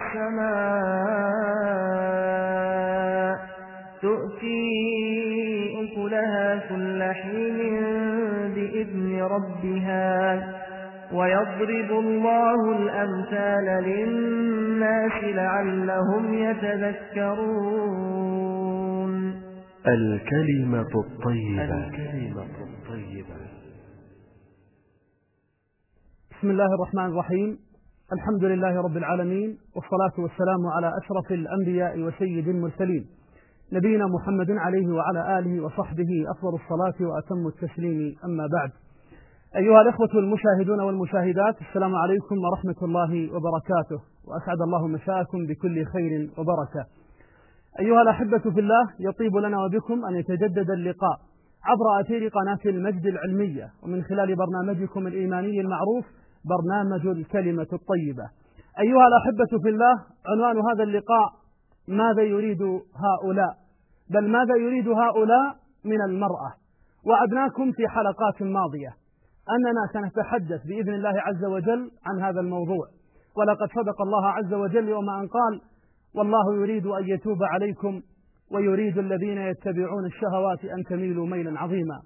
السماء تؤتي أكلها كل حين بإذن ربها ويضرب الله الأمثال للناس لعلهم يتذكرون. الكلمة الطيبة. بسم الله الرحمن الرحيم. الحمد لله رب العالمين، والصلاة والسلام على أشرف الأنبياء وسيد المرسلين نبينا محمد عليه وعلى آله وصحبه أفضل الصلاة وأتم التسليم، أما بعد. أيها الأخوة المشاهدون والمشاهدات، السلام عليكم ورحمة الله وبركاته، وأسعد الله مساءكم بكل خير وبركة. أيها الأحبة في الله، يطيب لنا وبكم أن يتجدد اللقاء عبر أثير قناة المجد العلمية، ومن خلال برنامجكم الإيماني المعروف برنامج الكلمة الطيبة. أيها الأحبة في الله، عنوان هذا اللقاء: ماذا يريد هؤلاء؟ بل ماذا يريد هؤلاء من المرأة؟ وعدناكم في حلقات ماضية أننا سنتحدث بإذن الله عز وجل عن هذا الموضوع، ولقد صدق الله عز وجل يوم أن قال: والله يريد أن يتوب عليكم ويريد الذين يتبعون الشهوات أن تميلوا ميلا عظيما.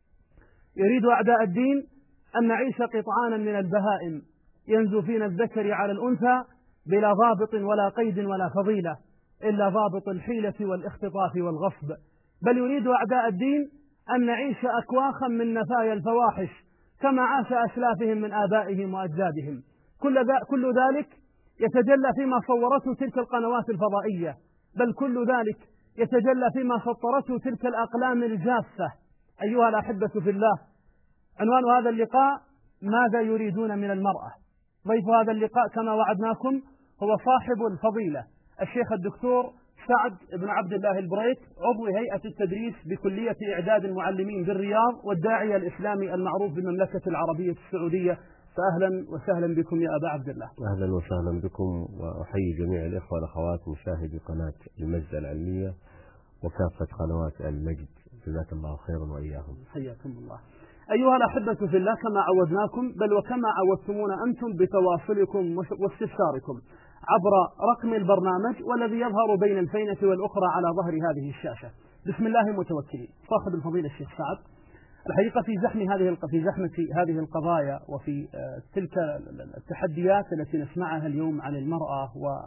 يريد أعداء الدين أن نعيش قطعانا من البهائم ينزو فينا الذكر على الأنثى بلا ضابط ولا قيد ولا فضيلة إلا ضابط الحيلة والاختطاف والغصب. بل يريد أعداء الدين أن نعيش أكواخا من نفايا الفواحش كما عاش أسلافهم من آبائهم وأجدادهم. كل ذلك يتجلى فيما صورته تلك القنوات الفضائية، بل كل ذلك يتجلى فيما سطرته تلك الأقلام الجافة. أيها الأحبة في الله، عنوان هذا اللقاء: ماذا يريدون من المرأة؟ ضيف هذا اللقاء كما وعدناكم هو صاحب الفضيلة الشيخ الدكتور سعد بن عبد الله البريك، عضو هيئة التدريس بكلية إعداد المعلمين بالرياض، والداعية الإسلامي المعروف بالمملكة العربية السعودية. فأهلا وسهلا بكم يا أبا عبد الله. أهلا وسهلا بكم، وأحيي جميع الإخوة والأخوات مشاهدي قناة المجد العلمية وكافة قنوات المجد، جزاك الله خيرا وإياهم. حياكم الله. أيها الأحبة في الله، كما عودناكم بل وكما عودتمونا أنتم بتواصلكم واستفساركم عبر رقم البرنامج والذي يظهر بين الفينة والأخرى على ظهر هذه الشاشة. بسم الله متوكلين. صاحب الفضيلة الشيخ سعد، الحقيقة في زحمة هذه القضايا وفي تلك التحديات التي نسمعها اليوم عن المرأة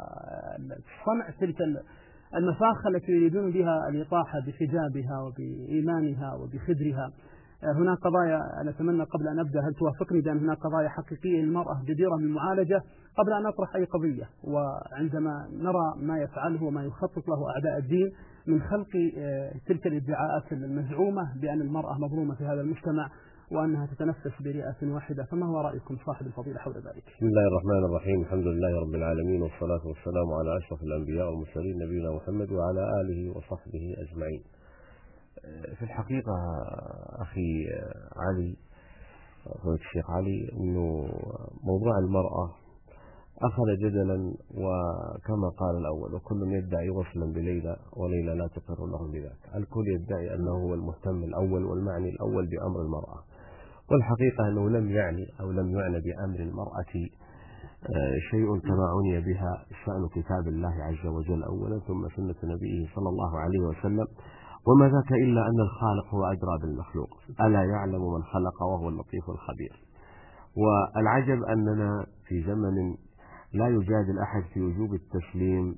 وصنع تلك المفاخ التي يريدون بها الإطاحة بحجابها وبإيمانها وبخدرها، هناك قضايا نتمنى قبل أن أبدأ هل توافقني بأن هناك قضايا حقيقية للمرأة جديرة بالمعالجة قبل أن أطرح أي قضية. وعندما نرى ما يفعله وما يخطط له أعداء الدين من خلق تلك الادعاءات المزعومة بأن المرأة مظلومة في هذا المجتمع وأنها تتنفس برئة واحدة، فما هو رأيكم صاحب الفضيلة حول ذلك؟ بسم الله الرحمن الرحيم، الحمد لله رب العالمين، والصلاة والسلام على أشرف الأنبياء والمرسلين نبينا محمد وعلى آله وصحبه أجمعين. في الحقيقة أخي علي، الشيخ علي، أنه موضوع المرأة أخذ جدلا، وكما قال الأول: وكل يدعي غسلا بليلى وليلى لا تقر له بذاك. الكل يدعي أنه هو المهتم الأول والمعني الأول بأمر المرأة، والحقيقة أنه لم يعني بأمر المرأة شيء كما عني بها شأن كتاب الله عز وجل أولا، ثم سنة نبيه صلى الله عليه وسلم، وما ذاك إلا أن الخالق هو أدرى بالمخلوق، ألا يعلم من خلق وهو اللطيف الخبير. والعجب أننا في زمن لا يجادل أحد في وجوب التسليم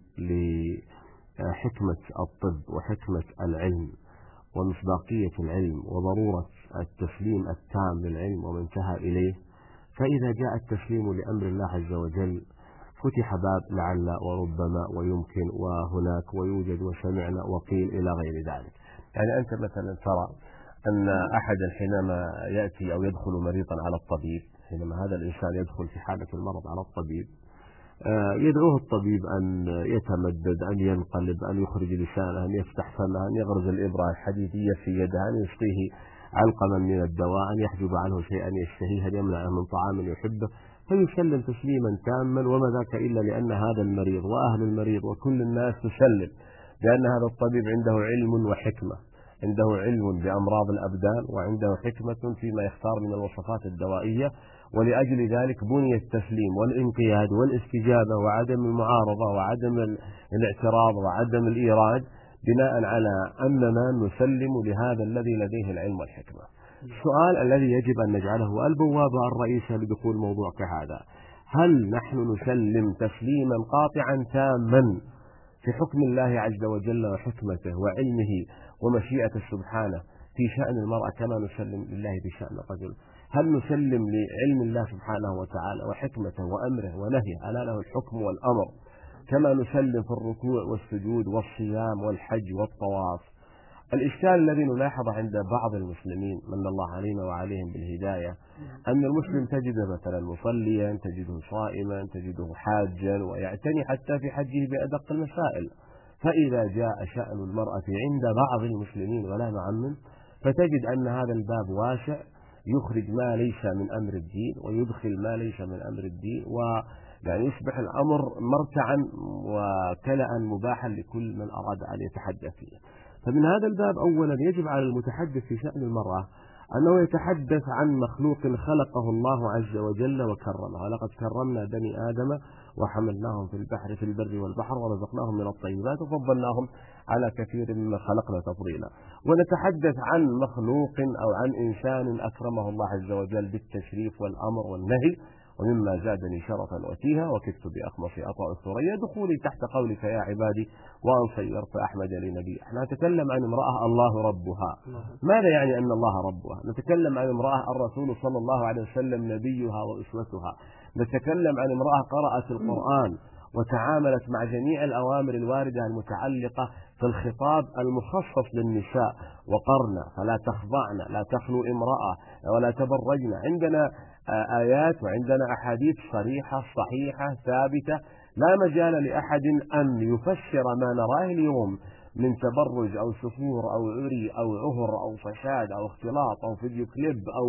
لحكمة الطب وحكمة العلم ومصداقية العلم وضرورة التسليم التام للعلم ومن انتهى إليه، فإذا جاء التسليم لأمر الله عز وجل فتح باب لعل وربما ويمكن وهناك ويوجد وسمعنا وقيل إلى غير ذلك. يعني أنت مثلا ترى أن أحدا حينما يأتي أو يدخل مريضا على الطبيب، حينما هذا الإنسان يدخل في حالة المرض على الطبيب، يدعوه الطبيب أن يتمدد، أن ينقلب، أن يخرج لسانه، أن يفتح فمه، أن يغرز الإبرة الحديدية في يده، أن يسقيه علقما من الدواء، أن يحجب عنه شيئا يشتهيه، أن يمنعه من طعام يحبه، فيسلم تسليما تاما. وما ذاك إلا لأن هذا المريض وأهل المريض وكل الناس تسلم بأن هذا الطبيب عنده علم وحكمة، عنده علم بأمراض الأبدان، وعنده حكمة فيما يختار من الوصفات الدوائية، ولأجل ذلك بني التسليم والانقياد والاستجابة وعدم المعارضة وعدم الاعتراض وعدم الإيراد بناء على أننا نسلم لهذا الذي لديه العلم والحكمة. السؤال الذي يجب أن نجعله البوابة الرئيسة لدخول موضوع كهذا: هل نحن نسلم تسليما قاطعا تاما في حكم الله عز وجل وحكمته وعلمه ومشيئته سبحانه في شأن المرأة كما نسلم لله بشأن الرجل؟ هل نسلم لعلم الله سبحانه وتعالى وحكمته وأمره ونهيه ألا له الحكم والأمر كما نسلم في الركوع والسجود والصيام والحج والطواف؟ الإشكال الذي نلاحظه عند بعض المسلمين من الله علينا وعليهم بالهداية أن المسلم تجده مثلا مصليا، تجده صائما، تجده حاجا ويعتني حتى في حجه بأدق المسائل، فإذا جاء شأن المرأة عند بعض المسلمين ولا نعمم فتجد أن هذا الباب واسع يخرج ما ليس من أمر الدين ويدخل ما ليس من أمر الدين، ويعني يصبح الأمر مرتعا وكلأ مباحا لكل من أراد أن يتحدث فيه. فمن هذا الباب أولا يجب على المتحدث في شأن المرأة أنه يتحدث عن مخلوق خلقه الله عز وجل وكرمه، ولقد كرمنا بني آدم وحملناهم في البر والبحر ورزقناهم من الطيبات وفضلناهم على كثير مما خلقنا تفضيلا. ونتحدث عن مخلوق أو عن إنسان أكرمه الله عز وجل بالتشريف والأمر والنهي، ومما زادني شرفا وتيها وكدت بأخمص أطأ الثريا دخولي تحت قولك يا عبادي وأن صيرت أحمد لنبي. احنا نتكلم عن امرأة الله ربها. ماذا يعني أن الله ربها؟ نتكلم عن امرأة الرسول صلى الله عليه وسلم نبيها وأسوتها. نتكلم عن امرأة قرأت القرآن وتعاملت مع جميع الأوامر الواردة المتعلقة في الخطاب المخصص للنساء، وقرن فلا تخضعن، لا تخلو امرأة ولا تبرجن. عندنا آيات وعندنا أحاديث صريحة صحيحة ثابتة لا مجال لأحد أن يفسر ما نراه اليوم من تبرج أو سفور أو عري أو عهر أو فساد أو اختلاط أو فيديو كليب أو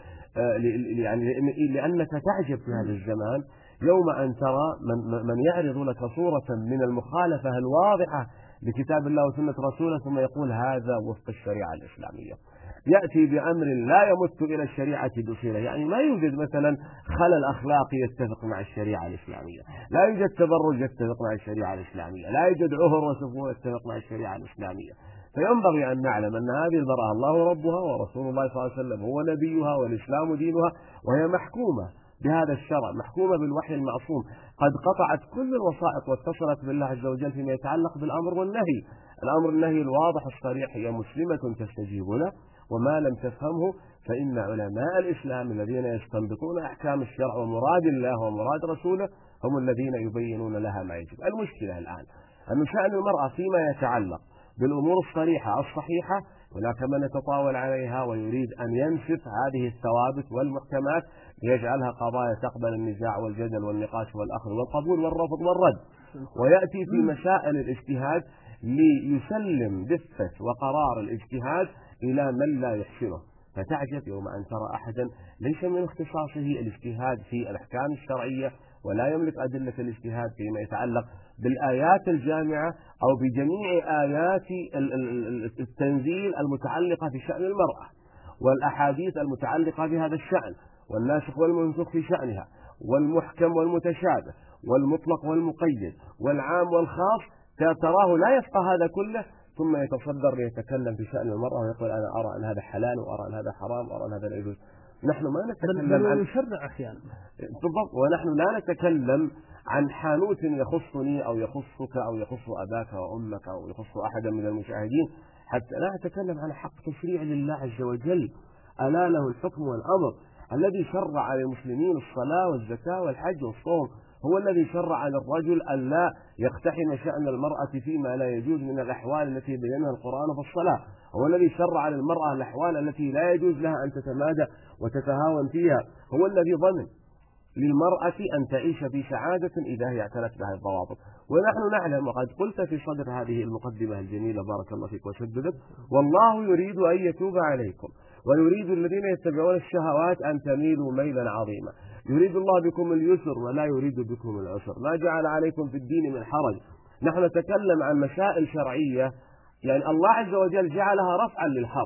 يعني لأنك تعجب في هذا الزمان يوم أن ترى من يعرض لك صورة من المخالفة الواضحة لكتاب الله وسنة رسوله ثم يقول هذا وفق الشريعة الإسلامية، يأتي بأمر لا يمت إلى الشريعة بصيرة. يعني ما يوجد مثلا خلل أخلاقي يتفق مع الشريعة الإسلامية، لا يوجد تبرج يتفق مع الشريعة الإسلامية، لا يوجد عهر وسفور يتفق مع الشريعة الإسلامية. فينبغي أن نعلم أن هذه المرأة الله ربها ورسول الله صلى الله عليه وسلم هو نبيها والإسلام دينها، وهي محكومة بهذا الشرع، محكومة بالوحي المعصوم، قد قطعت كل الوسائط واتصلت بالله عز وجل فيما يتعلق بالأمر والنهي. الأمر النهي الواضح الصريح هي مسلمة تستجيب له، وما لم تفهمه فإن علماء الإسلام الذين يستنبطون أحكام الشرع ومراد الله ومراد رسوله هم الذين يبينون لها ما يجب. المشكلة الآن أن شأن المرأة فيما يتعلق بالأمور الصريحة الصحيحة هناك من يتطاول عليها ويريد أن ينسف هذه الثوابت والمحكمات ليجعلها قضايا تقبل النزاع والجدل والنقاش والأخذ والقبول والرفض والرد، ويأتي في مسائل الاجتهاد ليسلم دفة وقرار الاجتهاد إلى من لا يحسنه. فتعجب يوم أن ترى أحدا ليس من اختصاصه الاجتهاد في الأحكام الشرعية ولا يملك أدلة الاجتهاد فيما يتعلق بالآيات الجامعة أو بجميع آيات التنزيل المتعلقة في شأن المرأة والأحاديث المتعلقة بهذا الشأن والناسخ والمنسوخ في شأنها والمحكم والمتشابه والمطلق والمقيد والعام والخاص، تراه لا يفقه هذا كله ثم يتصدر ليتكلم في شأن المرأة ويقول أنا أرى أن هذا حلال وأرى أن هذا حرام وأرى أن هذا لا يجوز. نحن ما نتكلم عن يشرع أحيانا بالضبط، ونحن لا نتكلم عن حانوت يخصني أو يخصك أو يخص أباك وأمك أو يخص أحدا من المشاهدين، حتى لا نتكلم عن حق تشريع لله عز وجل ألا له الحكم والأمر. الذي شرع للمسلمين الصلاة والزكاة والحج والصوم هو الذي شرع للرجل أن لا يقتحم شأن المرأة فيما لا يجوز من الأحوال التي بينها القرآن في الصلاة، هو الذي شرع للمرأة الأحوال التي لا يجوز لها أن تتمادى وتتهاون فيها، هو الذي ضمن للمرأة أن تعيش في سعادة إذا هي اعتنت بها الضوابط. ونحن نعلم وقد قلت في صدر هذه المقدمة الجميلة بارك الله فيك وسددت، والله يريد أن يتوب عليكم ويريد الذين يتبعون الشهوات أن تميلوا ميلا عظيما، يريد الله بكم اليسر ولا يريد بكم العسر، ما جعل عليكم في الدين من حرج. نحن نتكلم عن مسائل شرعية يعني الله عز وجل جعلها رفعا للحرج،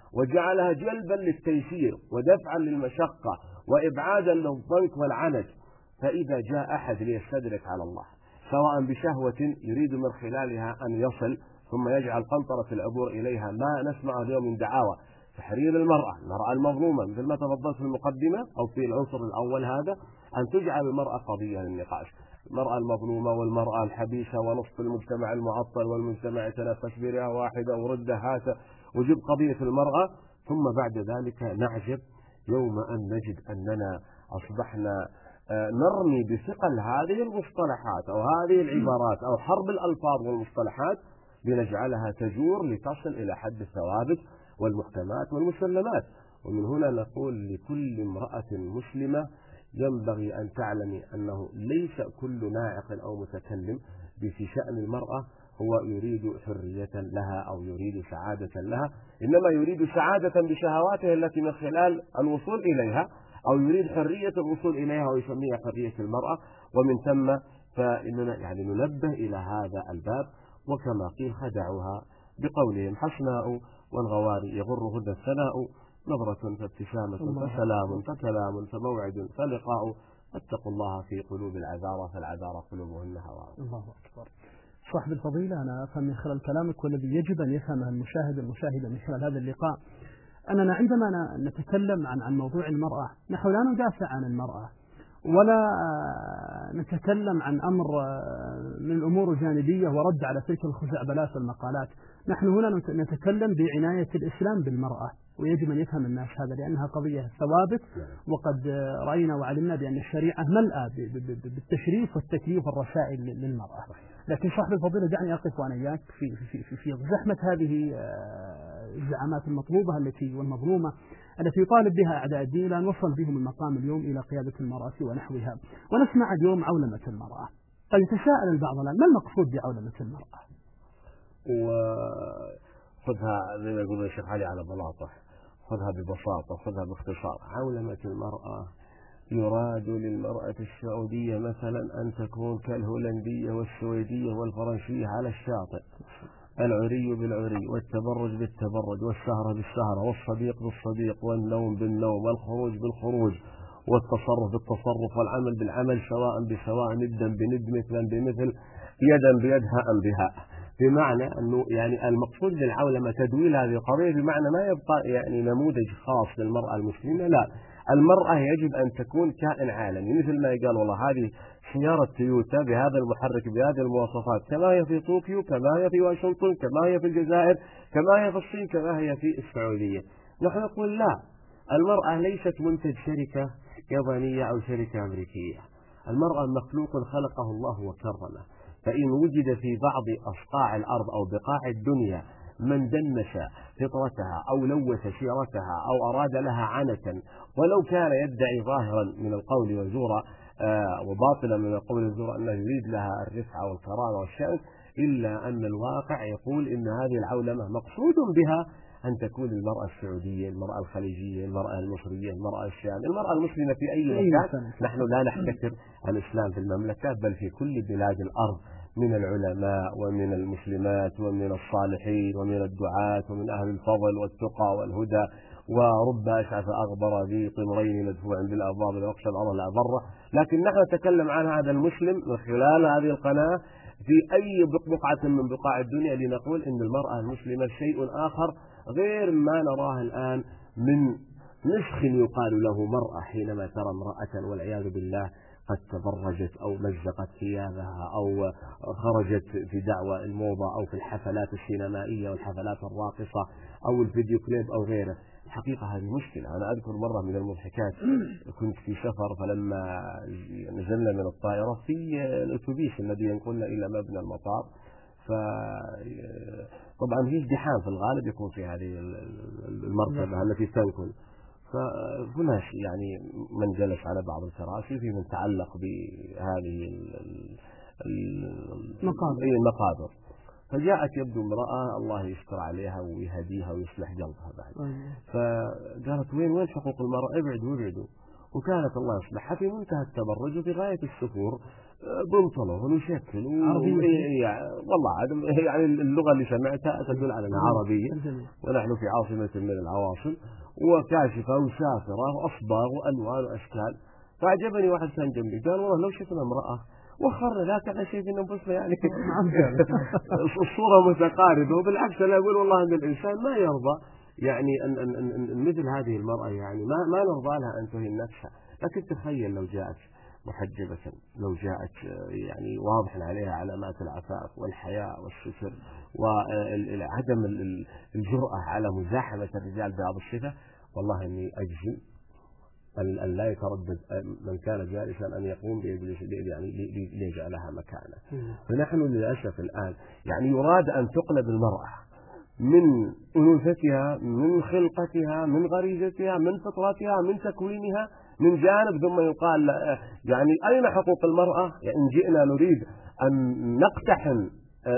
وجعلها جلبا للتيسير ودفعا للمشقة وإبعادا للضنك والعنت. فإذا جاء أحد ليستدرك على الله سواء بشهوة يريد من خلالها أن يصل ثم يجعل قنطرة العبور إليها، ما نسمع اليوم من دعاوى تحرير المرأة المظلومة مثل ما تفضلت في المقدمة أو في العنصر الأول هذا، أن تجعل المرأة قضية للنقاش، المرأة المظلومة والمرأة الحبيسة ونصف المجتمع المعطل والمجتمع يتنافس برئة واحدة ورده هاته، وجب قضية المرأة. ثم بعد ذلك نعجب يوم أن نجد أننا أصبحنا نرمي بثقل هذه المصطلحات أو هذه العبارات أو حرب الألفاظ والمصطلحات لنجعلها تجور لتصل إلى حد الثوابت والمحكمات والمسلمات. ومن هنا نقول لكل امرأة مسلمة ينبغي أن تعلمي أنه ليس كل ناعق أو متكلم في شأن المرأة هو يريد حرية لها أو يريد سعادة لها، إنما يريد سعادة بشهواته التي من خلال الوصول إليها، أو يريد حرية الوصول إليها ويسميها حرية المرأة. ومن ثم فإننا يعني ننبه إلى هذا الباب، وكما قيل خدعوها بقولهم حسناء والغواري يغرهن الثناء، نظرة فابتسامة فسلام فكلام فموعد فلقاء، اتقوا الله في قلوب العذارى فالعذارى قلوبهن هواء. الله أكبر. صاحب الفضيلة، أنا أفهم من خلال كلامك والذي يجب أن يفهمه المشاهدة من خلال هذا اللقاء أننا عندما نتكلم عن موضوع المرأة نحن لا ندافع عن المرأة ولا نتكلم عن أمر من الأمور الجانبية ورد على تلك الخزعبلات والمقالات. نحن هنا نتكلم بعناية الإسلام بالمرأة، ويجب أن يفهم الناس هذا لأنها قضية ثوابت، وقد رأينا وعلمنا بأن الشريعة ملأى بالتشريف والتكليف والرسائل للمرأة. لكن صاحب الفضيلة دعني أقف وأنا إياك في زحمة هذه الزعامات المطلوبة التي والمظلومة التي يطالب بها أعداء الدين، لا نوصل بهم المقام اليوم إلى قيادة المرأة ونحوها، ونسمع اليوم عولمة المرأة. قد يتساءل البعض الآن ما المقصود بعولمة المرأة؟ وخذها زي ما يقول الشيخ علي على بلاطة، خذها ببساطة، خذها باختصار. عولمة المرأة يراد للمرأة السعودية مثلا أن تكون كالهولندية والسويدية والفرنسية على الشاطئ، العري بالعري والتبرج بالتبرج والسهرة بالسهرة والصديق بالصديق والنوم بالنوم والخروج بالخروج والتصرف بالتصرف والعمل بالعمل سواء بسواء ندا بند مثلا بمثل يدا بيد هاء بهاء. بمعنى أنه يعني المقصود بالعولمة تدويل هذه القضية بمعنى ما يبقى يعني نموذج خاص للمرأة المسلمة، لا، المرأة يجب أن تكون كائن عالمي، مثل ما قال والله هذه سيارة تويوتا بهذا المحرك بهذه المواصفات كما هي في طوكيو، كما هي في واشنطن، كما هي في الجزائر، كما هي في الصين، كما هي في السعودية. نحن نقول لا، المرأة ليست منتج شركة يابانية أو شركة أمريكية، المرأة مخلوق خلقه الله وكرمه، فإن وجد في بعض أصقاع الأرض أو بقاع الدنيا من دنس فطرتها أو لوث سيرتها أو أراد لها عنة ولو كان يدعي ظاهرا من القول والزور وباطلا من القول والزور أنه يريد لها الرفعة والكرامة والشأن، إلا أن الواقع يقول إن هذه العولمة مقصود بها أن تكون المرأة السعودية، المرأة الخليجية، المرأة المصرية، المرأة الشامية، المرأة المسلمة في أي مكان. نحن لا نحتكر الإسلام في المملكة بل في كل بلاد الأرض من العلماء ومن المسلمات ومن الصالحين ومن الدعاة ومن أهل الفضل والتقى والهدى، ورب أشعث أغبر ذي طمرين مدفوع بالأبواب ويخشى الأرض لا بره. لكن نحن نتكلم عن هذا المسلم من خلال هذه القناة في أي بقعة من بقاع الدنيا لنقول إن المرأة المسلمة شيء آخر غير ما نراه الآن من نسخ يقال له مرأة، حينما ترى امرأة والعياذ بالله قد تبرجت أو مزقت ثيابها أو خرجت في دعوى الموضة أو في الحفلات السينمائية والحفلات الراقصة أو الفيديو كليب أو غيره. الحقيقة هذه مشكلة. أنا أذكر مرة من المضحكات كنت في سفر، فلما نزلنا من الطائرة في الأتوبيس الذي ينقلنا إلى مبنى المطار، فطبعا في ازدحام في الغالب يكون في هذه المركبة التي تنقل، فهناك يعني من جلس على بعض الكراسي في من تعلق بهذه المقابر، فجاءت يبدو امرأة الله يستر عليها ويهديها ويصلح قلبها بعد، فقالت وين حقوق المرأة، ابعدوا. وكانت الله يصلحها في منتهى التبرج وفي غاية السفور بنطلون وشكل والله يعني اللغة اللي سمعتها تدل على أنها عربية، ونحن في عاصمة من العواصم، وكاشفة وسافرة وأصباغ وألوان وأشكال. فأعجبني واحد كان جنبي قال والله لو شفنا امرأة وخرنا لا كان شيء في أنفسنا يعني الصورة متقاربة. وبالعكس أنا أقول والله أن الإنسان ما يرضى يعني أن مثل هذه المرأة يعني ما نرضى لها أن تهين نفسها. لكن تخيل لو جاءت محجبة، لو جاءت يعني واضح عليها علامات العفاف والحياء والستر وعدم الجرأة على مزاحمة الرجال بهذه الصفة، والله إني أجزم أن لا يتردد من كان جالسا أن يقوم يعني ليجعلها مكانه. فنحن للأسف الآن يعني يراد أن تقلب المرأة من أنوثتها، من خلقتها، من غريزتها، من فطرتها، من تكوينها من جانب، ثم يقال يعني أين حقوق المرأة؟ يعني إن جئنا نريد أن نقتحم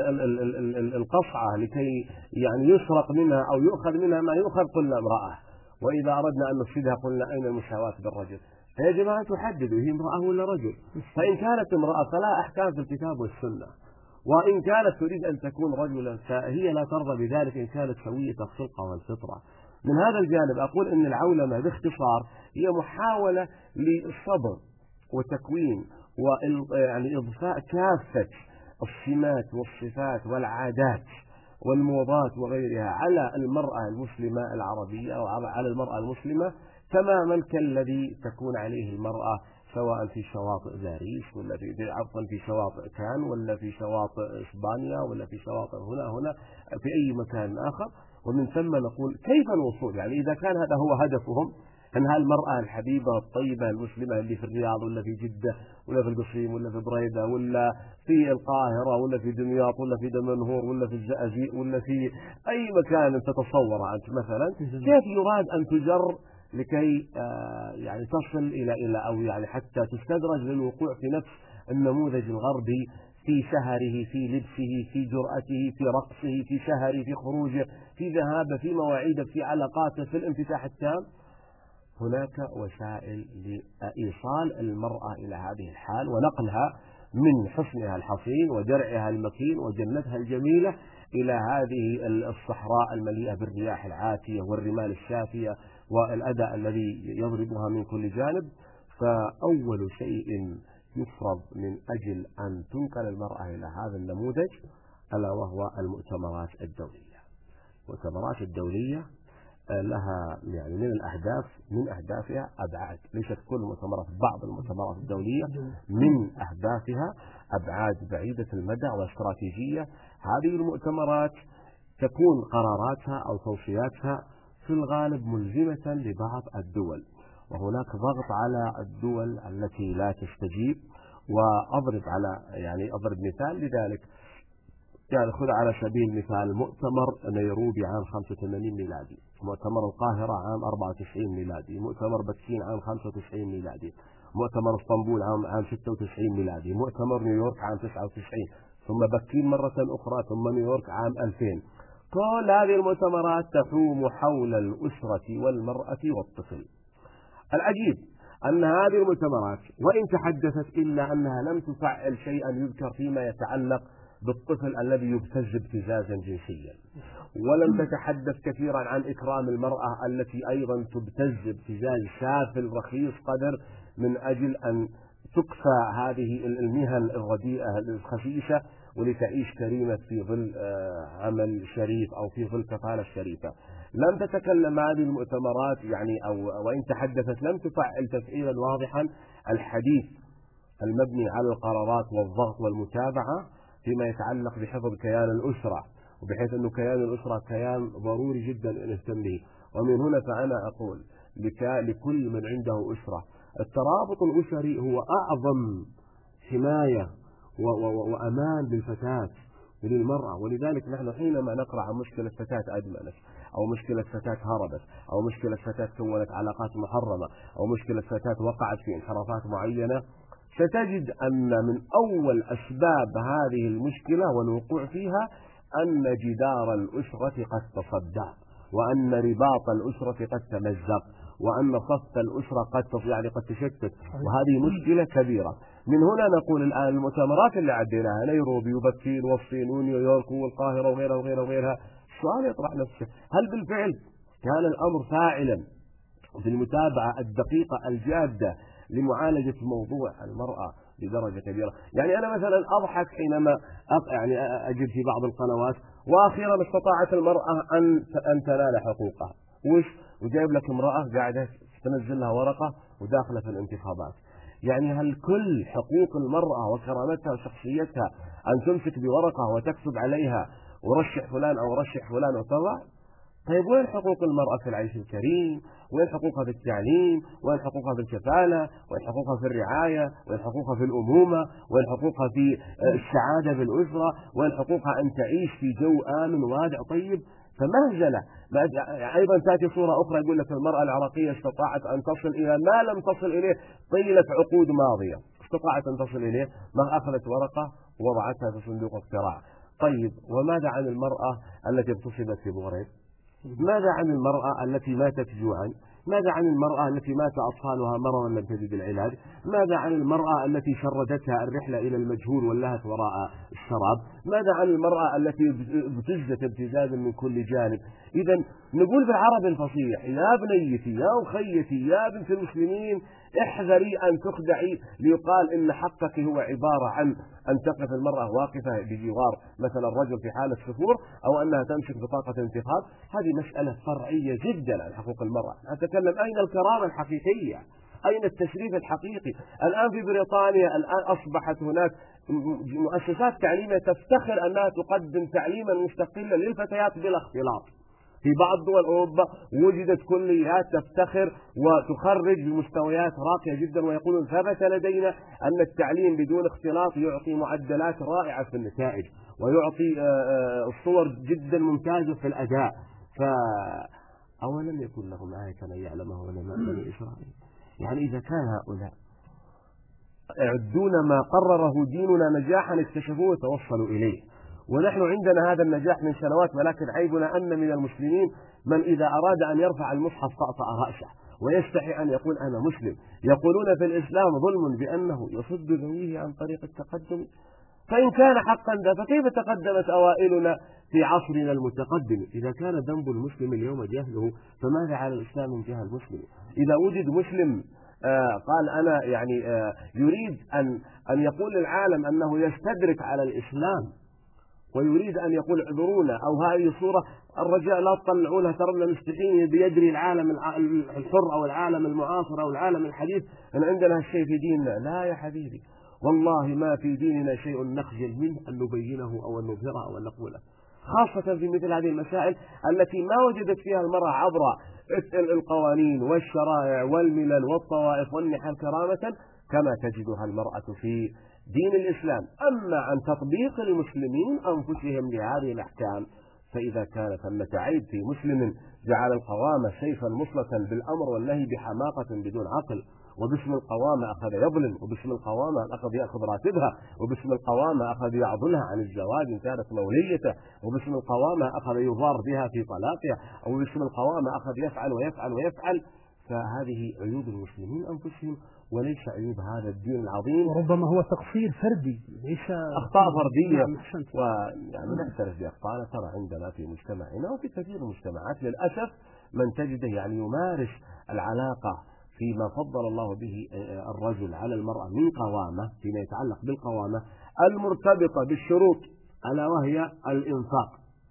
القصعة لكي يعني يسرق منها أو يؤخذ منها ما يؤخذ قلنا امرأة، وإذا أردنا أن نفسدها قلنا أين المساواة بالرجل؟ فيا جماعة تحددوا هي امرأة ولا رجل؟ فإن كانت امرأة فلا أحكام في الكتاب والسنة، وإن كانت تريد أن تكون رجلا فهي لا ترضى بذلك إن كانت سوية الخلقة والفطرة. من هذا الجانب أقول أن العولمة باختصار هي محاولة للصبر وتكوين ويعني إضفاء كافة السمات والصفات والعادات والموضات وغيرها على المرأة المسلمة العربية أو على المرأة المسلمة تماما كالذي تكون عليه المرأة سواء في شواطئ باريس ولا في شواطئ كان ولا في شواطئ إسبانيا ولا في شواطئ هنا في أي مكان آخر. ومن ثم نقول كيف الوصول؟ يعني إذا كان هذا هو هدفهم، أن هالمرأة الحبيبة الطيبة المسلمة اللي في الرياض ولا في جدة ولا في القصيم ولا في بريدة ولا في القاهرة ولا في دمياط ولا في دمنهور ولا في الزقازيق ولا في أي مكان تتصور أنت مثلا، كيف يراد أن تجر لكي يعني تصل إلى أو يعني حتى تستدرج للوقوع في نفس النموذج الغربي في سهره، في لبسه، في جرأته، في رقصه، في سهره، في خروجه، في ذهابه، في مواعيده، في علاقاته، في الانفتاح التام. هناك وسائل لإيصال المرأة إلى هذه الحال ونقلها من حصنها الحصين ودرعها المكين وجنتها الجميلة إلى هذه الصحراء المليئة بالرياح العاتية والرمال الشافية والأذى الذي يضربها من كل جانب. فأول شيء يفرض من أجل أن تنقل المرأة إلى هذا النموذج ألا وهو المؤتمرات الدولية. المؤتمرات الدولية لها يعني من أهدافها أبعاد، ليست كل المؤتمرات، بعض المؤتمرات الدولية من أهدافها أبعاد بعيدة المدى واستراتيجية. هذه المؤتمرات تكون قراراتها أو توصياتها في الغالب ملزمة لبعض الدول، وهناك ضغط على الدول التي لا تستجيب. وأضرب مثال لذلك، يعني خذ على سبيل المثال مؤتمر نيروبي عام 85 ميلادي، مؤتمر القاهرة عام 94 ميلادي، مؤتمر بكين عام 95 ميلادي، مؤتمر اسطنبول عام 96 ميلادي، مؤتمر نيويورك عام 99، ثم بكين مرة أخرى، ثم نيويورك عام 2000. كل هذه المؤتمرات تحوم حول الأسرة والمرأة والطفل. العجيب أن هذه المؤتمرات وإن تحدثت إلا أنها لم تفعل شيئا يذكر فيما يتعلق بالطفل الذي يبتز ابتزازا جنسيا، ولم تتحدث كثيرا عن إكرام المرأة التي أيضا تبتز ابتزاز سافل رخيص قدر من أجل أن تكفى هذه المهن الرديئة الخسيسة ولتعيش كريمة في ظل عمل شريف أو في ظل كفالة شريفة. لم تتكلم هذه المؤتمرات يعني أو وإن تحدثت لم تفعل تفعيلا واضحا الحديث المبني على القرارات والضغط والمتابعة فيما يتعلق بحفظ كيان الأسرة، وبحيث أنه كيان الأسرة كيان ضروري جدا أن نهتم به. ومن هنا فأنا أقول لكل من عنده أسرة، الترابط الأسري هو أعظم حماية وأمان للفتاة للمرأة. ولذلك نحن حينما نقرأ عن مشكلة فتاة أدمنت أو مشكلة فتاة هربت أو مشكلة فتاة كونت علاقات محرمة أو مشكلة فتاة وقعت في انحرافات معينة، ستجد أن من أول أسباب هذه المشكلة والوقوع فيها أن جدار الأسرة قد تصدع، وأن رباط الأسرة قد تمزق، وأن صف الأسرة قد تشتت، وهذه مشكلة كبيرة. من هنا نقول الآن المؤتمرات اللي عديناها نيروبي وبكين والصين ونيويورك والقاهرة وغيرها وغيرها وغيرها، السؤال يطرح نفسه: هل بالفعل كان الأمر فاعلا في المتابعة الدقيقة الجادة لمعالجة موضوع المرأة بدرجة كبيرة؟ يعني أنا مثلا أضحك حينما يعني أجد في بعض القنوات: وأخيرا استطاعت المرأة أن تنال حقوقها. وجايب لك امرأة قاعدة تنزل لها ورقة وداخلة في الانتخابات. يعني هل كل حقوق المرأة وكرامتها وشخصيتها أن تمسك بورقة وتكتب عليها ورشح فلان أو رشح فلان وتضع؟ طيب وين حقوق المرأة في العيش الكريم؟ وين حقوقها في التعليم؟ وين حقوقها في الكفالة؟ وين حقوقها في الرعاية؟ وين حقوقها في الأمومة؟ وين حقوقها في السعادة بالأسرة؟ وين حقوقها أن تعيش في جو آمن واسع طيب؟ فمهزلة. أيضا تأتي صورة أخرى يقول لك المرأة العراقية استطاعت أن تصل إلى ما لم تصل إليه طيلة عقود ماضية، استطاعت أن تصل إليه، ما أخذت ورقة ووضعتها في صندوق اقتراع. طيب وماذا عن المرأة التي اغتصبت في بوغريب؟ ماذا عن المرأة التي ماتت جوعا؟ ماذا عن المرأة التي مات أطفالها مرضا لم تجد العلاج؟ ماذا عن المرأة التي شردتها الرحلة إلى المجهول ولهت وراء الشراب؟ ماذا عن المرأة التي ابتزت ابتزازا من كل جانب؟ إذا نقول بالعربي الفصيح: يا بنيتي يا أخيتي يا بنت المسلمين، احذري أن تخدعي ليقال إن حقك هو عبارة عن أن تقف المرأة واقفة بجوار مثلا الرجل في حالة سفور، أو أنها تمسك بطاقة انتخاب. هذه مسألة فرعية جدا عن حقوق المرأة. نتكلم: أين الكرامة الحقيقية؟ أين التشريف الحقيقي؟ الآن في بريطانيا الآن أصبحت هناك مؤسسات تعليمية تفتخر أنها تقدم تعليما مستقلا للفتيات بلا اختلاط. في بعض دول أوروبا وجدت كليات تفتخر وتخرج بمستويات راقية جدا، ويقولون: ثبت لدينا أن التعليم بدون اختلاط يعطي معدلات رائعة في النتائج ويعطي صور جدا ممتازة في الأداء. أولم يكن لهم آية أن يعلمه علماء بني إسرائيل؟ يعني إذا كان هؤلاء يعدون ما قرره ديننا نجاحا اكتشفوه وتوصلوا إليه، ونحن عندنا هذا النجاح من سنوات، ولكن عيبنا أن من المسلمين من إذا أراد أن يرفع المصحف طأطأ رأسه ويستحي أن يقول أنا مسلم. يقولون في الإسلام ظلم بأنه يصد ذويه عن طريق التقدم. فإن كان حقا ذا فكيف تقدمت أوائلنا في عصرنا المتقدم؟ إذا كان ذنب المسلم اليوم جهله، فماذا على الإسلام من جهل المسلم؟ إذا وجد مسلم قال أنا يعني يريد أن يقول للعالم أنه يستدرك على الإسلام ويريد أن يقول اعذرونا أو هذه صورة الرجاء لا تطلعونها ترى مستحيل بيجري العالم الحر أو العالم المعاصر أو العالم الحديث أن عندنا الشيء في ديننا. لا يا حبيبي، والله ما في ديننا شيء نخجل منه أن نبينه أو أن نظهره أو أن نقوله، خاصة في مثل هذه المسائل التي ما وجدت فيها المرأة عبر القوانين والشرائع والملل والطوائف والنحل كرامة كما تجدها المرأة في دين الإسلام. أما عن تطبيق المسلمين أنفسهم لهذه الأحكام، فإذا كان ثمة عيب في مسلم جعل القوامة سيفا مصلة بالأمر والنهي بحماقة بدون عقل، وباسم القوامة أخذ يظلم، وباسم القوامة أخذ يأخذ راتبها، وباسم القوامة أخذ يعضلها عن الزواج إن كانت موليته، وباسم القوامة أخذ يضار بها في طلاقها، أو باسم القوامة أخذ يفعل ويفعل ويفعل. فهذه عيوب المسلمين أنفسهم وليس عيوب هذا الدين العظيم، وربما هو تقصير فردي ليس أخطاء فردية. ويعني نعترف بأخطائنا ترى عندنا في مجتمعنا وفي كثير من المجتمعات للأسف من تجده يعني يمارس العلاقة فيما فضل الله به الرجل على المرأة من قوامة فيما يتعلق بالقوامة المرتبطة بالشروط ألا وهي الإنفاق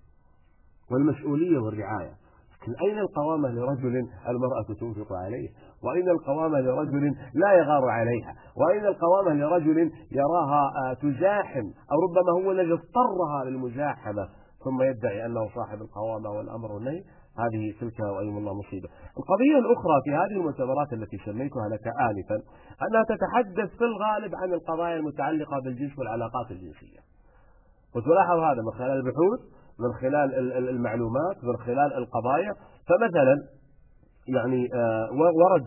والمسؤولية والرعاية. أين القوامة لرجل المرأة تنفق عليه؟ وأين القوامة لرجل لا يغار عليها؟ وأين القوامة لرجل يراها تزاحم أو ربما هو الذي اضطرها للمزاحمة ثم يدعي أنه صاحب القوامة والأمر والنهي؟ هذه تلك وأيم الله مصيبة. القضية الأخرى في هذه المؤتمرات التي سميتها لك آنفا أنها تتحدث في الغالب عن القضايا المتعلقة بالجنس والعلاقات الجنسية، وتلاحظ هذا من خلال البحوث، من خلال المعلومات، من خلال القضايا. فمثلا يعني ورد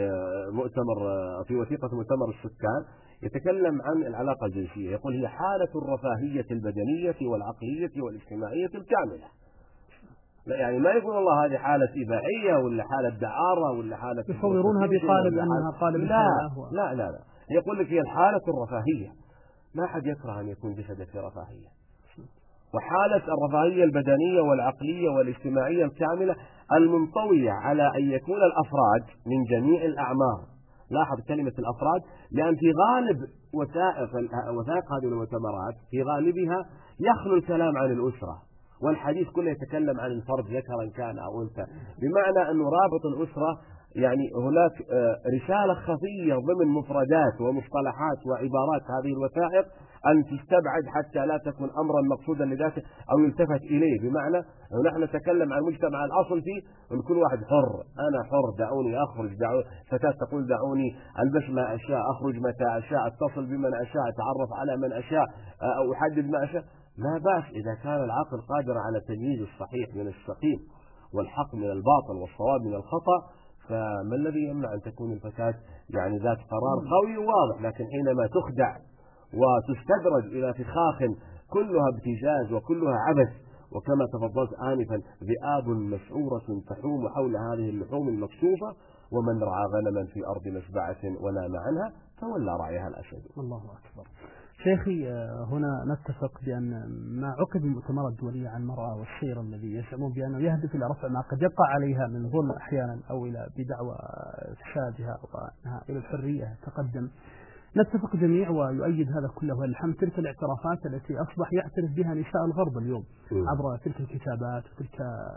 في وثيقة مؤتمر السكان يتكلم عن العلاقة الجنسية، يقول هي حالة الرفاهية البدنية والعقلية والاجتماعية الكاملة. يعني ما يقول الله هذه حالة إباحية ولا حالة دعارة ولا حالة يصورونها بقالب أنها قالب لا. يقول لك هي الحالة الرفاهية. لا أحد يكره أن يكون جسده في رفاهية، وحالة الرفاهية البدنية والعقلية والاجتماعية الكاملة المنطوية على أن يكون الأفراد من جميع الأعمار. لاحظ كلمة الأفراد، لأن في غالب وثائق هذه المؤتمرات في غالبها يخلو الكلام عن الأسرة، والحديث كله يتكلم عن الفرد ذكرا كان أو أنثى، بمعنى أنه رابط الأسرة يعني هناك رسالة خفية ضمن مفردات ومصطلحات وعبارات هذه الوثائق أن تستبعد حتى لا تكون أمرا مقصودا لذاته أو يلتفت إليه. بمعنى أنه نحن نتكلم عن مجتمع الأصل فيه أن كل واحد حر، أنا حر، دعوني أخرج، فتاة تقول دعوني ألبس ما أشاء، أخرج متى أشاء، أتصل بمن أشاء، أتعرف على من أشاء، أو أحدد ما أشاء. لا بأس إذا كان العقل قادر على تمييز الصحيح من السقيم والحق من الباطل والصواب من الخطأ، فما الذي يمنع أن تكون الفتاة يعني ذات قرار قوي وواضح؟ لكن حينما تخدع وتستدرج إلى فخاخ كلها ابتزاز وكلها عبث، وكما تفضلت آنفا ذئاب مسعورة تحوم حول هذه اللحوم المكشوفة، ومن رعى غنما في أرض مشبعة ونام عنها تولى رعيها الأسد. الله أكبر. شيخي، هنا نتفق بأن ما عقد المؤتمرات الدولية عن المرأة والسير الذي يزعمون بأنه يهدف إلى رفع ما قد يقع عليها من ظلم أحيانا أو إلى بدعوى إفسادها وأنها إلى الحرية تقدم، نتفق جميع ويؤيد هذا كله والحمد. تلك الاعترافات التي أصبح يعترف بها نساء الغرب اليوم عبر تلك الكتابات وتلك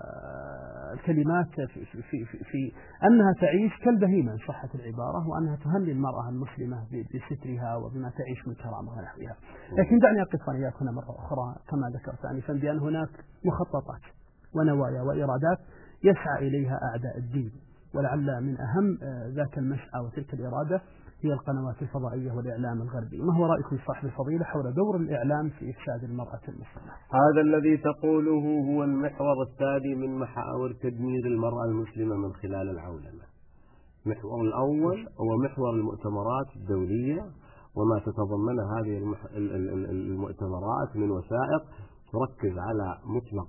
الكلمات في أنها تعيش كالبهيمة إن صحت العبارة، وأنها تهني المرأة المسلمة بسترها وبما تعيش من كرامة ونحوها. لكن دعني أقف وإياك هنا مرة أخرى كما ذكرت آنفا بأن هناك مخططات ونوايا وإرادات يسعى إليها أعداء الدين، ولعل من أهم ذاك المسعى وتلك الإرادة هي القنوات الفضائية والإعلام الغربي. ما هو رأيكم صاحب الفضيلة حول دور الإعلام في إفساد المرأة المسلمة؟ هذا الذي تقوله هو المحور الثاني من محاور تدمير المرأة المسلمة من خلال العولمة. المحور الأول هو محور المؤتمرات الدولية وما تتضمن هذه المؤتمرات من وثائق تركز على مطلق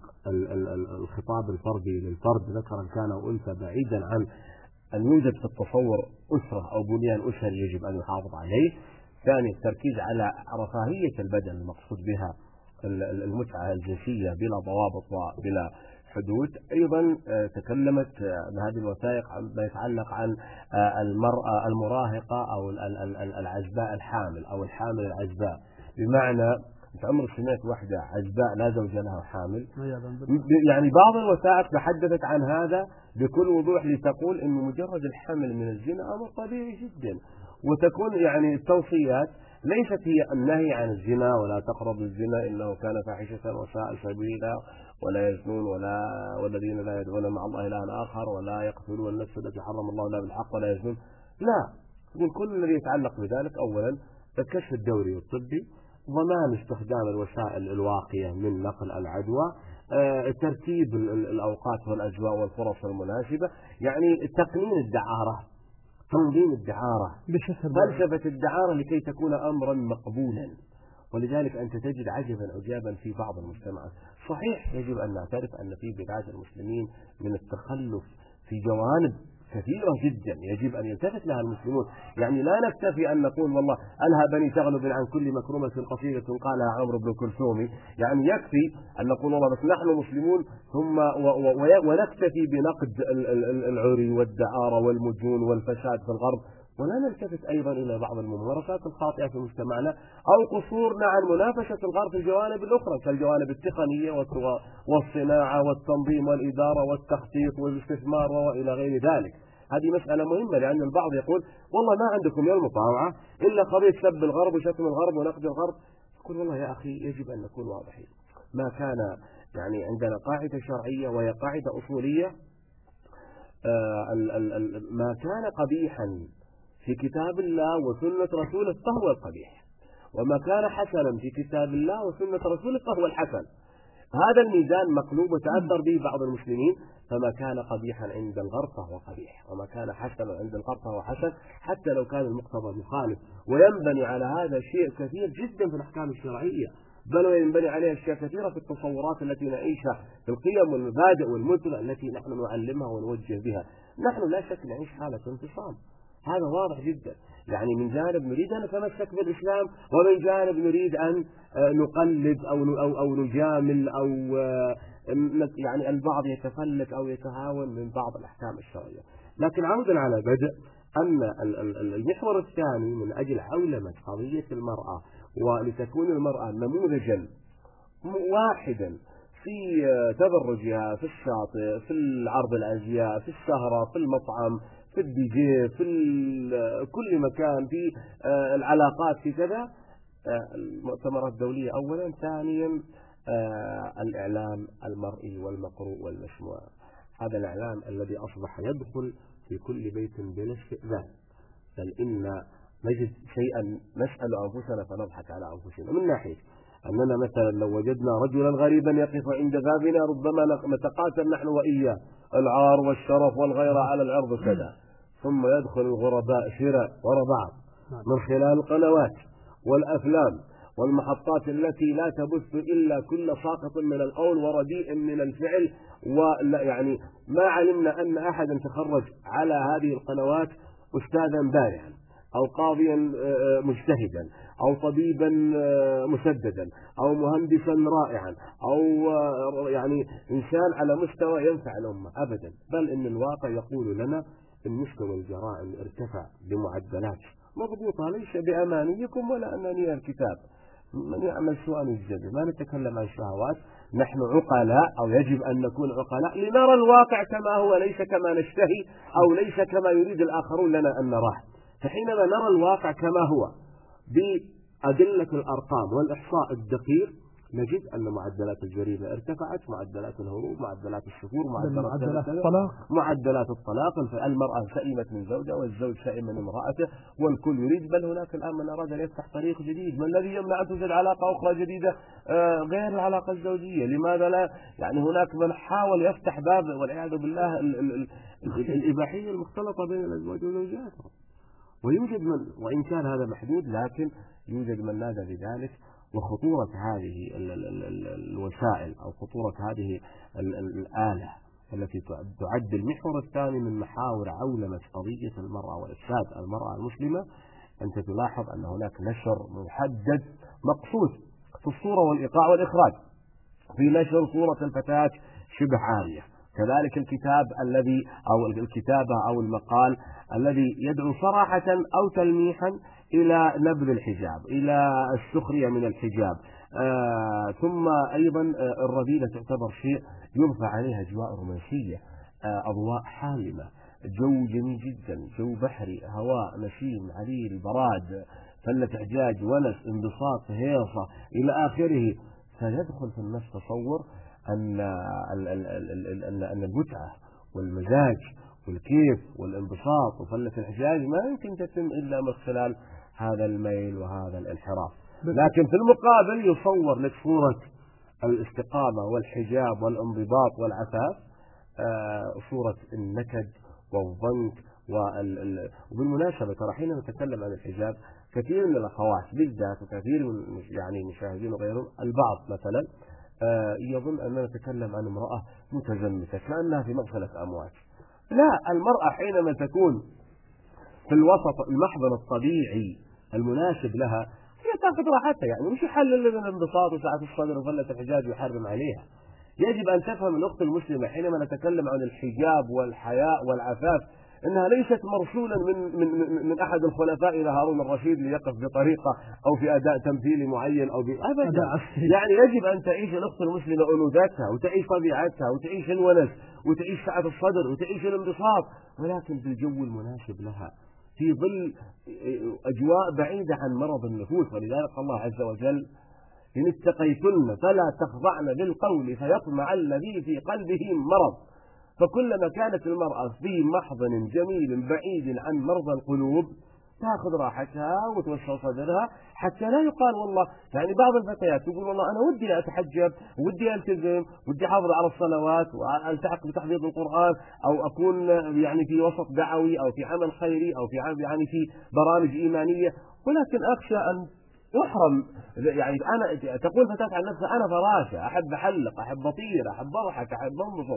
الخطاب الفردي للفرد ذكرا كان أو أنثى، بعيدا عن أن يوجد في التصور أسرة أو بنيان أسري يجب أن يحافظ عليه. ثاني، التركيز على رفاهية البدن المقصود بها المتعة الجنسية بلا ضوابط وبلا حدود. أيضا تكلمت بهذه الوثائق ما يتعلق عن المرأة المراهقة أو العزباء الحامل أو الحامل العزباء، بمعنى أنت عمرك سمعت واحدة عزباء لا زوج لها وحامل؟ يعني بعض الوثائق تحدثت عن هذا بكل وضوح لتقول إنه مجرد الحمل من الزنا أمر طبيعي جدا، وتكون يعني التوصيات ليست هي النهي عن الزنا ولا تقرب الزنا إنه كان فاحشة وساء سبيلا ولا يزنون والذين لا يدعون مع الله إلها آخر ولا يقتلون النفس التي حرم الله إلا بالحق ولا يزنون. لا، يقول كل الذي يتعلق بذلك أولا الكشف الدوري والطبي، ضمان استخدام الوسائل الواقية من نقل العدوى، ترتيب الأوقات والأجواء والفرص المناسبة، يعني تقنين الدعارة، تنظيم الدعارة، فلسفة الدعارة لكي تكون أمرا مقبولا. ولذلك أنت تجد عجبا في بعض المجتمعات. صحيح يجب أن نعترف أن في بلاد المسلمين من التخلف في جوانب كثيرة جدا يجب أن يلتفت لها المسلمون. يعني لا نكتفي أن نقول والله ألهبني تغلب عن كل مكرمة قصيدة قالها عمرو بن كلثوم، يعني يكفي أن نقول والله بس نحن مسلمون ثم ونكتفي بنقد العري والدعارة والمجون والفساد في الغرب، ولا نلتفت أيضا إلى بعض الممارسات الخاطئة في مجتمعنا أو قصورنا عن منافسة الغرب في الجوانب الأخرى كالجوانب التقنية والصناعة والتنظيم والإدارة والتخطيط والاستثمار وإلى غير ذلك. هذه مسألة مهمة، لأن البعض يقول والله ما عندكم يا المطاوعة إلا قضية سب الغرب وشتم الغرب ونقد الغرب. يقول والله يا أخي يجب أن نكون واضحين. ما كان يعني عندنا قاعدة شرعية وهي قاعدة أصولية، ما كان قبيحا في كتاب الله وسنة رسوله فهو القبيح، وما كان حسنا في كتاب الله وسنة رسوله فهو الحسن. هذا الميزان مقلوب وتأثر به بعض المسلمين، فما كان قبيحا عند الغرب فهو قبيح، وما كان حسنا عند الغرب فهو حسن، حتى لو كان المقتضى مخالف. وينبني على هذا شيء كثير جدا في الأحكام الشرعية، بل وينبني عليها أشياء كثيرة في التصورات التي نعيشها، في القيم والمبادئ والمثل التي نحن نعلمها ونوجه بها. نحن لا شك نعيش حالة انفصام، هذا واضح جدا. يعني من جانب نريد أن نتمسك بالإسلام، ومن جانب نريد أن نقلد أو نجامل أو يعني البعض يتفلت أو يتهاون من بعض الأحكام الشرعية. لكن عودا على بدء أن المحور الثاني من أجل عولمة قضية المرأة ولتكون المرأة نموذجا واحدا في تبرجها في الشاطئ، في العرض الأزياء، في السهرة، في المطعم، في الدي جي، في كل مكان، في العلاقات، في كذا. المؤتمرات الدولية أولا. ثانيا الإعلام المرئي والمقروء والمسموع. هذا الإعلام الذي أصبح يدخل في كل بيت بلا استئذان، بل إن نجد شيئا نسأل أنفسنا فنضحك على أنفسنا. من ناحية أننا مثلا لو وجدنا رجلا غريبا يقف عند بابنا ربما نتقاتل نحن وإياه، العار والشرف والغيرة على العرض كذا، ثم يدخل الغرباء شراء وراء بعض من خلال القنوات والأفلام والمحطات التي لا تبث إلا كل ساقط من القول ورديء من الفعل. ويعني ما علمنا أن أحدا تخرج على هذه القنوات أستاذا بارعا أو قاضيا مجتهدا أو طبيبا مسددا أو مهندسا رائعا أو يعني إنسان على مستوى ينفع الأمة أبدا. بل إن الواقع يقول لنا إن مستوى الجرائم ارتفع بمعدلات مضبوطة، ليس بأمانيكم ولا أناني الكتاب. من يعمل سوءا يجزى. ما نتكلم عن شهوات، نحن عقلاء أو يجب أن نكون عقلاء لنرى الواقع كما هو، ليس كما نشتهي أو ليس كما يريد الآخرون لنا أن نراه. فحينما نرى الواقع كما هو بأدلة الأرقام والإحصاء الدقيق نجد أن معدلات الجريمة ارتفعت، معدلات الهروب، معدلات السفور، معدلات الطلاق، المرأة سئمت من زوجها والزوج سئم من امرأته والكل يريد. بل هناك الآن من أراد أن يفتح طريق جديد. ما الذي يمنع أن توجد علاقة أخرى جديدة غير العلاقة الزوجية؟ لماذا لا؟ يعني هناك من حاول يفتح باب والعياذ بالله الإباحية المختلطة بين الأزواج وزوجاتهم. ويوجد من، وإن كان هذا محدود، لكن يوجد من نادى بذلك. وخطورة هذه الوسائل أو خطورة هذه الآلة التي تعد المحور الثاني من محاور عولمة قضية المرأة وإفساد المرأة المسلمة. أنت تلاحظ أن هناك نشر محدد مقصود في الصورة والإيقاع والإخراج. في نشر صورة الفتاة شبه عارية، كذلك الكتاب الذي أو الكتابة أو المقال الذي يدعو صراحة أو تلميحا إلى نبذ الحجاب، إلى السخرية من الحجاب. ثم أيضا الرذيلة تعتبر شيء يرفع عليها أجواء رومانسية، أضواء حالمة، جو جميل جدا، جو بحري، هواء نسيم عليل براد، فلة حجاج، ونس، انبساط، هيصة إلى آخره. فيدخل في النفس تصور أن المتعة والمزاج والكيف والانبساط وفلة الحجاج ما يمكن تتم إلا من خلال هذا الميل وهذا الانحراف. لكن في المقابل يصور لك صورة الاستقامة والحجاب والانضباط والعفاف، صورة النكد والضنك. وبالمناسبة ترى حين نتكلم عن الحجاب كثير من الأخوات بالذات وكثير من يعني المشاهدين وغيرهم البعض مثلا يظن أننا نتكلم عن امرأة متزمتة كأنها في مغسلة أموات. لا، المرأة حينما تكون في الوسط المحضن الطبيعي المناسب لها هي تأخذ راحتها. يعني مش يحلل لنا الانبساط وسعة الصدر وفلة الحجاب ويحرم عليها. يجب أن تفهم الأخت المسلمة حينما نتكلم عن الحجاب والحياء والعفاف إنها ليست مرسولا من أحد الخلفاء إلى هارون الرشيد ليقف بطريقة أو في أداء تمثيلي معين أو أبدا. يعني يجب أن تعيش الأخت المسلمة أنوثتها وتعيش طبيعتها وتعيش الونس وتعيش سعة الصدر وتعيش الانبساط، ولكن في الجو المناسب لها في ظل أجواء بعيدة عن مرض النفوس. ولذلك الله عز وجل إن اتقيتن فلا تخضعن بالقول فيطمع الذي في قلبه مرض. فكلما كانت المرأة في محضن جميل بعيد عن مرضى القلوب تأخذ راحتها وتوسع صدرها حتى لا يقال والله. يعني بعض الفتيات تقول والله أنا ودي أتحجب، ودي ألتزم، ودي أحافظ على الصلوات وألتحق بتحفيظ القرآن أو أكون يعني في وسط دعوي أو في عمل خيري أو في يعني في برامج إيمانية، ولكن أخشى أن أحرم. يعني أنا تقول فتاة عن نفسها أنا فراشة، أحب أحلق، أحب أطير، أحب أضحك، أحب أنبسط،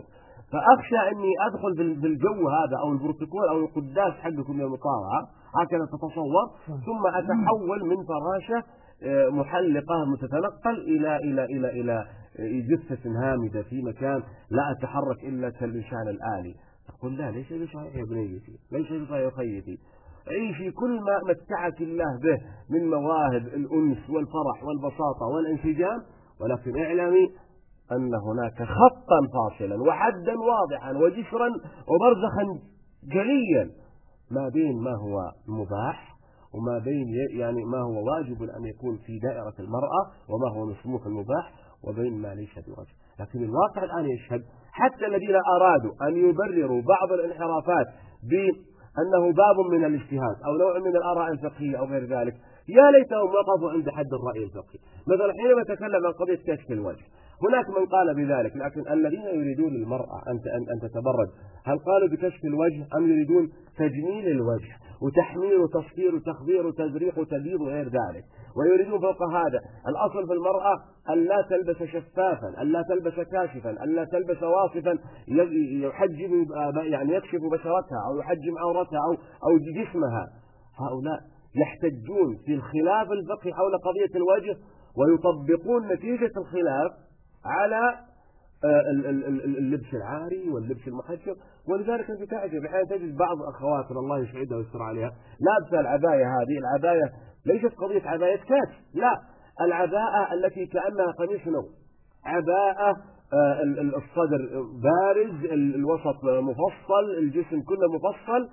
فأخشى أني أدخل بالجو هذا أو البروتوكول أو القداس حقكم من المطالعة هكذا تتصور، ثم أتحول من فراشة محلقة متتنقل إلى جثة هامدة في مكان لا أتحرك إلا كالإنسان الآلي. أقول لا، ليس بصحيح يا بنيتي، ليس بصحيح يا خيتي. عيشي كل ما متعك الله به من مواهب الأنس والفرح والبساطة والانسجام، ولكن اعلمي أن هناك خطا فاصلا وحدا واضحا وجسرا وبرزخا جليا ما بين ما هو مباح وما بين يعني ما هو واجب أن يكون في دائرة المرأة وما هو مسموح المباح، وبين ما ليس بواجب. لكن الواقع الآن يشهد حتى الذين أرادوا أن يبرروا بعض الانحرافات بأنه باب من الاجتهاد أو نوع من الآراء الفقهية أو غير ذلك، يا ليتهم وقفوا عند حد الرأي الفقهي. مثلا حينما تكلم عن قضية كشف الوجه، هناك من قال بذلك، لكن الذين يريدون المرأة أن تتبرج هل قالوا بكشف الوجه أم يريدون تجميل الوجه وتحمير وتصفير وتخدير وتزريق وتبييض وغير ذلك؟ ويريدون فوق هذا الأصل في المرأة أن لا تلبس شفافا، أن لا تلبس كاشفا، أن لا تلبس واصفا يحجم يعني يكشف بشرتها أو يحجم عورتها أو جسمها. هؤلاء يحتجون في الخلاف الفقهي حول قضية الوجه ويطبقون نتيجة الخلاف على اللبس العاري واللبس المحجب. ولذلك أنت تعجب حين تجد بعض أخواتنا الله يسعدها ويستر عليها لابسة العباية هذه. العباية ليست قضية عباية كاش، لا، العباءة التي كأنها قميص نوم، عباءة الصدر بارز، الوسط مفصل، الجسم كله مفصل،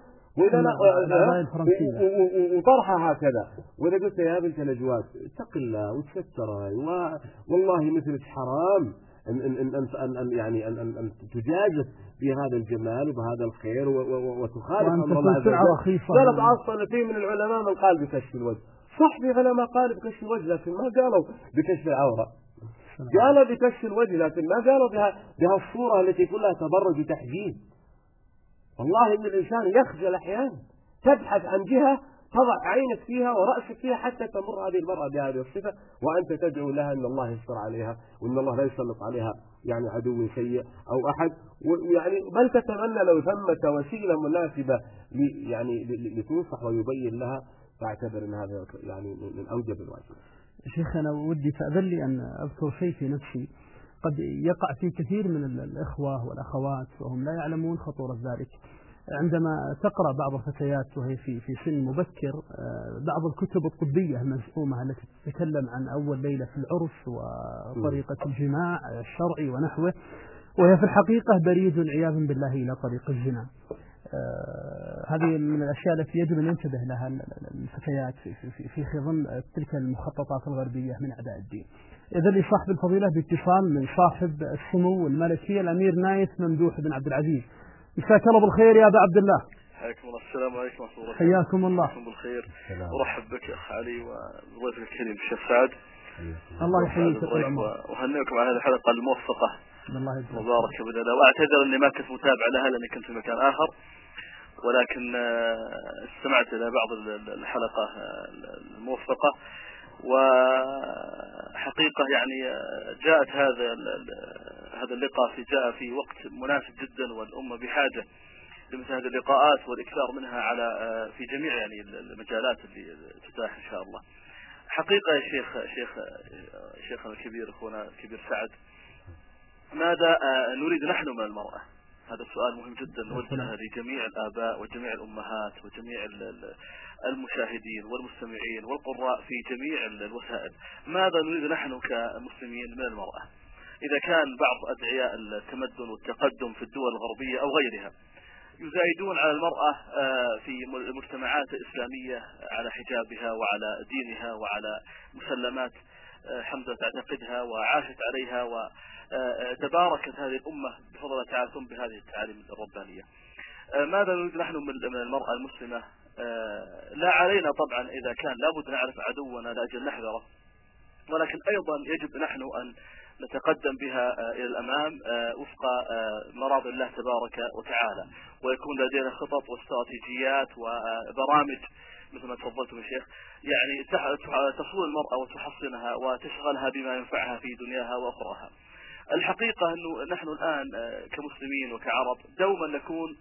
وطرحها هكذا. وإذا قلت يا بنت الأجواد اتق الله وتستري، والله مثلك حرام أن يعني أن تجازف بهذا الجمال وبهذا الخير وتخالف أمر الله عز وجل. قالت أصلا في من العلماء من قال بكشف الوجه، صح، في علماء قال بكشف الوجه لكن ما قالوا بكشف العورة، قالوا بكشف الوجه لكن ما قالوا بها الصورة التي كلها تبرج وتحجيم. والله إن الإنسان يخجل أحيانا، تبحث عن جهة تضع عينك فيها ورأسك فيها حتى تمر هذه المرأة بهذه الصفة، وأنت تدعو لها أن الله يستر عليها وأن الله لا يسلط عليها يعني عدو سيء أو أحد، ويعني بل تتمنى لو ثمة وسيلة مناسبة يعني لتنصح ويبين لها، فاعتبر أن هذا يعني من أوجب الواجب. شيخ أنا ودي تأذن لي أن أذكر شيء في نفسي قد يقع في كثير من الإخوة والأخوات وهم لا يعلمون خطورة ذلك. عندما تقرأ بعض الفتيات وهي في سن مبكر بعض الكتب الطبية المزعومة التي تتكلم عن أول ليلة في العرس وطريقة الجماع الشرعي ونحوه، وهي في الحقيقة بريد عياذا بالله إلى طريق الزنا. هذه من الأشياء التي يجب أن ينتبه لها الفتيات في ضمن تلك المخططات الغربية من أعداء الدين. إذا لي صاحب الفضيلة باتصال من صاحب السمو الملكي الأمير نايف ممدوح بن عبد العزيز. مساك الله بالخير يا أبا عبد الله. حياكم الله. السلام عليكم ورحمة الله. حياكم الله. بالخير. أرحب بك أخ علي وضيفك الكريم الشيخ سعد. الله يحييك طول عمرك. وأهنئكم على هذه الحلقة الموفقة مباركة بإذن الله. وأعتذر أني ما كنت متابع لها لأني كنت في مكان آخر، ولكن استمعت إلى بعض الحلقة الموفقة. وحقيقة يعني جاءت هذا اللقاء جاء في وقت مناسب جدا، والأمة بحاجة لمثل هذه اللقاءات والإكثار منها على في جميع يعني المجالات اللي تتاح إن شاء الله. حقيقة يا شيخنا الكبير أخونا الكبير سعد، ماذا نريد نحن من المرأة؟ هذا السؤال مهم جدا نوجهه لجميع الآباء وجميع الأمهات وجميع المشاهدين والمستمعين والقراء في جميع الوسائل. ماذا نريد نحن كمسلمين من المرأة؟ إذا كان بعض أدعياء التمدن والتقدم في الدول الغربية أو غيرها يزايدون على المرأة في المجتمعات الإسلامية على حجابها وعلى دينها وعلى مسلمات حمزة تعتقدها وعاشت عليها وتباركت هذه الأمة بفضل الله تعالى بهذه التعاليم الربانية. ماذا نريد نحن من المرأة المسلمة؟ لا علينا طبعا إذا كان لابد نعرف عدونا لأجل نحذره، ولكن أيضا يجب نحن أن نتقدم بها إلى الأمام وفق مراضي الله تبارك وتعالى، ويكون لدينا خطط واستراتيجيات وبرامج مثل ما تفضلتم يا شيخ، يعني تصون المرأة وتحصنها وتشغلها بما ينفعها في دنياها وأخراها. الحقيقة أنه نحن الآن كمسلمين وكعرب دوما نكون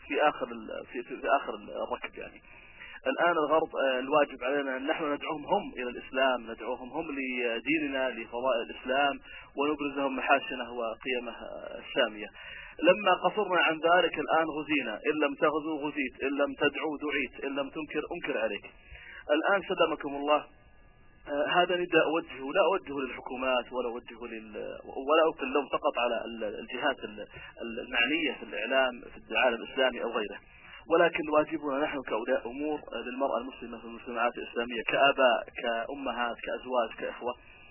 في آخر الركب. يعني الآن الغرب الواجب علينا أن نحن ندعوهم هم إلى الإسلام، ندعوهم هم لديننا، لفضائل الإسلام، ونبرزهم محاسنه وقيمه السامية. لما قصرنا عن ذلك الآن غزينا، إن لم تغزو غزيت، إن لم تدعو دعيت، إن لم تنكر أنكر عليك. الآن سلمكم الله هذا نداء أوجهه، لا أوجهه للحكومات ولا أوجه اللوم فقط على الجهات المعنية في الإعلام في العالم الإسلامي أو غيره، ولكن واجبنا نحن كأولياء أمور للمرأة المسلمة في المجتمعات الإسلامية كآباء، كأمهات، كأزواج، كإخوة،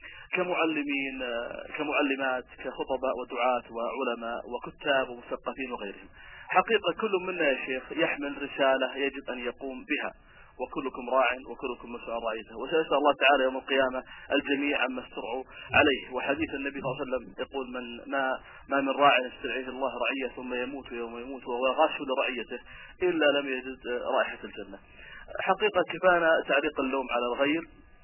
كمعلمين، كمعلمات، كخطباء ودعاة وعلماء وكتاب ومثقفين وغيرهم. حقيقة كل منا يا شيخ يحمل رسالة يجب أن يقوم بها، وكلكم راع وكلكم مسؤول عن رعيته، وسيسأل الله تعالى يوم القيامة الجميع عما استرعوا عليه. وحديث النبي صلى الله عليه وسلم يقول ما من راع يسترعيه الله رعية ثم يموت يوم يموت وهو غاش لرعيته إلا لم يجد رائحة الجنة. حقيقة كفانا تعليق اللوم على الغير،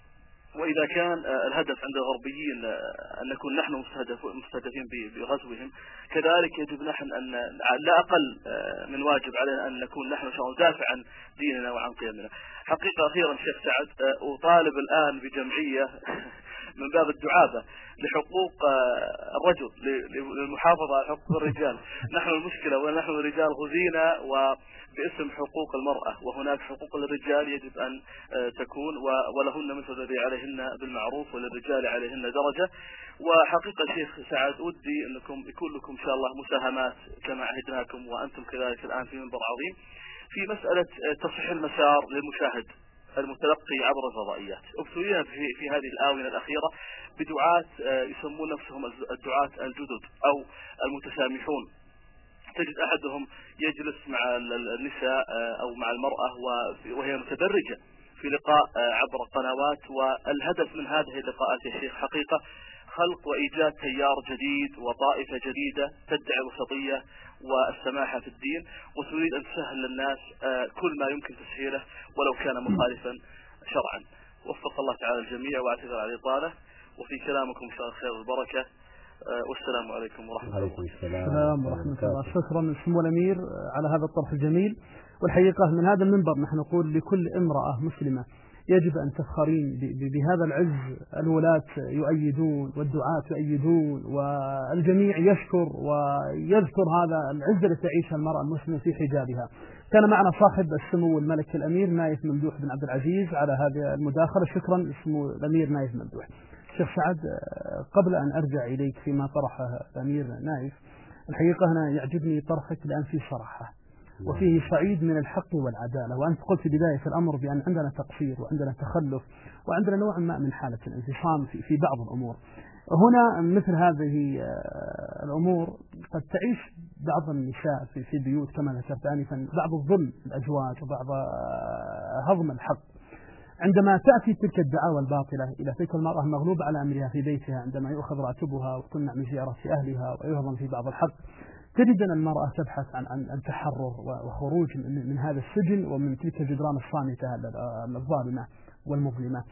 وإذا كان الهدف عند الغربيين أن نكون نحن مستهدفين بغزوهم، كذلك يجب نحن أن لا أقل من واجب علينا أن نكون نحن ندافع عن ديننا وعن قيمنا. حقيقة أخيرا شيخ سعد، أطالب الآن بجمعية من باب الدعابة لحقوق الرجل، للمحافظة على حقوق الرجال. نحن المشكلة ونحن الرجال غزينا وباسم حقوق المرأة، وهناك حقوق للرجال يجب أن تكون، ولهن مثل الذي عليهن بالمعروف وللرجال عليهن درجة. وحقيقة شيخ سعد ودي أنكم يكون لكم إن شاء الله مساهمات كما عهدناكم وأنتم كذلك الآن في منبر عظيم في مسألة تصحيح المسار للمشاهد المتلقي عبر الفضائيات. ابتلينا في هذه الآونة الأخيرة بدعاة يسمون نفسهم الدعاة الجدد أو المتسامحون. تجد أحدهم يجلس مع النساء أو مع المرأة وهي متدرجة في لقاء عبر قنوات، والهدف من هذه اللقاءات يا شيخ حقيقة خلق وإيجاد تيار جديد وطائفة جديدة تدعي الوسطية والسماحة في الدين، وتريد أن تسهل للناس كل ما يمكن تسهيله ولو كان مخالفا شرعا. وفق الله تعالى الجميع واعتذر على الإطالة، وفي كلامكم إن شاء الله خير والبركة، والسلام عليكم ورحمة الله. السلام ورحمة الله. شكرا سمو الأمير على هذا الطرح الجميل. والحقيقة من هذا المنبر نحن نقول لكل امرأة مسلمة يجب أن تفخرين بهذا العز. الولاة يؤيدون والدعاة يؤيدون والجميع يشكر ويذكر هذا العز الذي تعيشها المرأة المسلمة في حجابها. كان معنا صاحب السمو الملك الأمير نايف ممدوح بن عبد العزيز على هذه المداخلة. شكرا سمو الأمير نايف ممدوح. شيخ سعد، قبل أن أرجع إليك فيما طرحه الأمير نايف، الحقيقة أنا يعجبني طرحك الآن في صراحة وفيه صعيد من الحق والعدالة. وأنت قلت في بداية الأمر بأن عندنا تقصير وعندنا تخلف وعندنا نوع ما من حالة الانفصام في بعض الأمور. هنا مثل هذه الأمور قد تعيش بعض النساء في بيوت كما ذكرت آنفا بعض الظلم الأزواج وبعض هضم الحق. عندما تأتي تلك الدعاوى الباطلة إلى تلك المرأة مغلوبة على أمرها في بيتها، عندما يؤخذ راتبها وتمنع من زيارة أهلها ويهضم في بعض الحق، تجد أن المرأة تبحث عن التحرر وخروج من هذا السجن ومن تلك الجدران الصامتة الظالمة والمظلمة.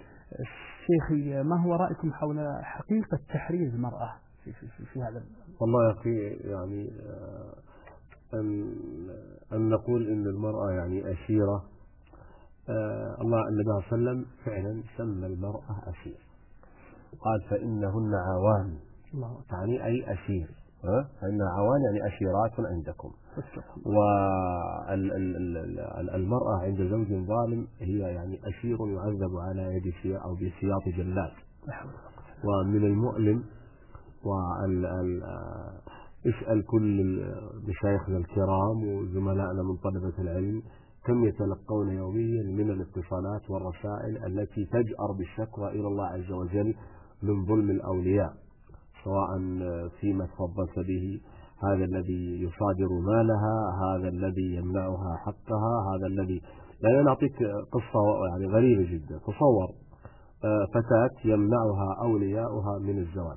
شيخي، ما هو رأيكم حول حقيقة تحرير المرأة في هذا؟ والله يا أخي، يعني أن نقول إن المرأة يعني أسيرة. النبي صلى الله عليه وسلم فعلا سمى المرأة أسير، قال فإنهن عوان، يعني أي أسير، فإن عوان يعني أسيرات عندكم. والمرأة عند زوج ظالم هي يعني أسير يعذب على يد أو بسياط جلاد. ومن المؤلم، اسأل كل مشايخنا الكرام وزملائنا من طلبة العلم كم يتلقون يوميا من الاتصالات والرسائل التي تجأر بالشكوى إلى الله عز وجل من ظلم الأولياء، سواء فيما تفضلت به، هذا الذي يصادر مالها، هذا الذي يمنعها حقها، هذا الذي، يعني نعطيك قصة يعني غريبة جدا. تصور فتاة يمنعها أولياؤها من الزواج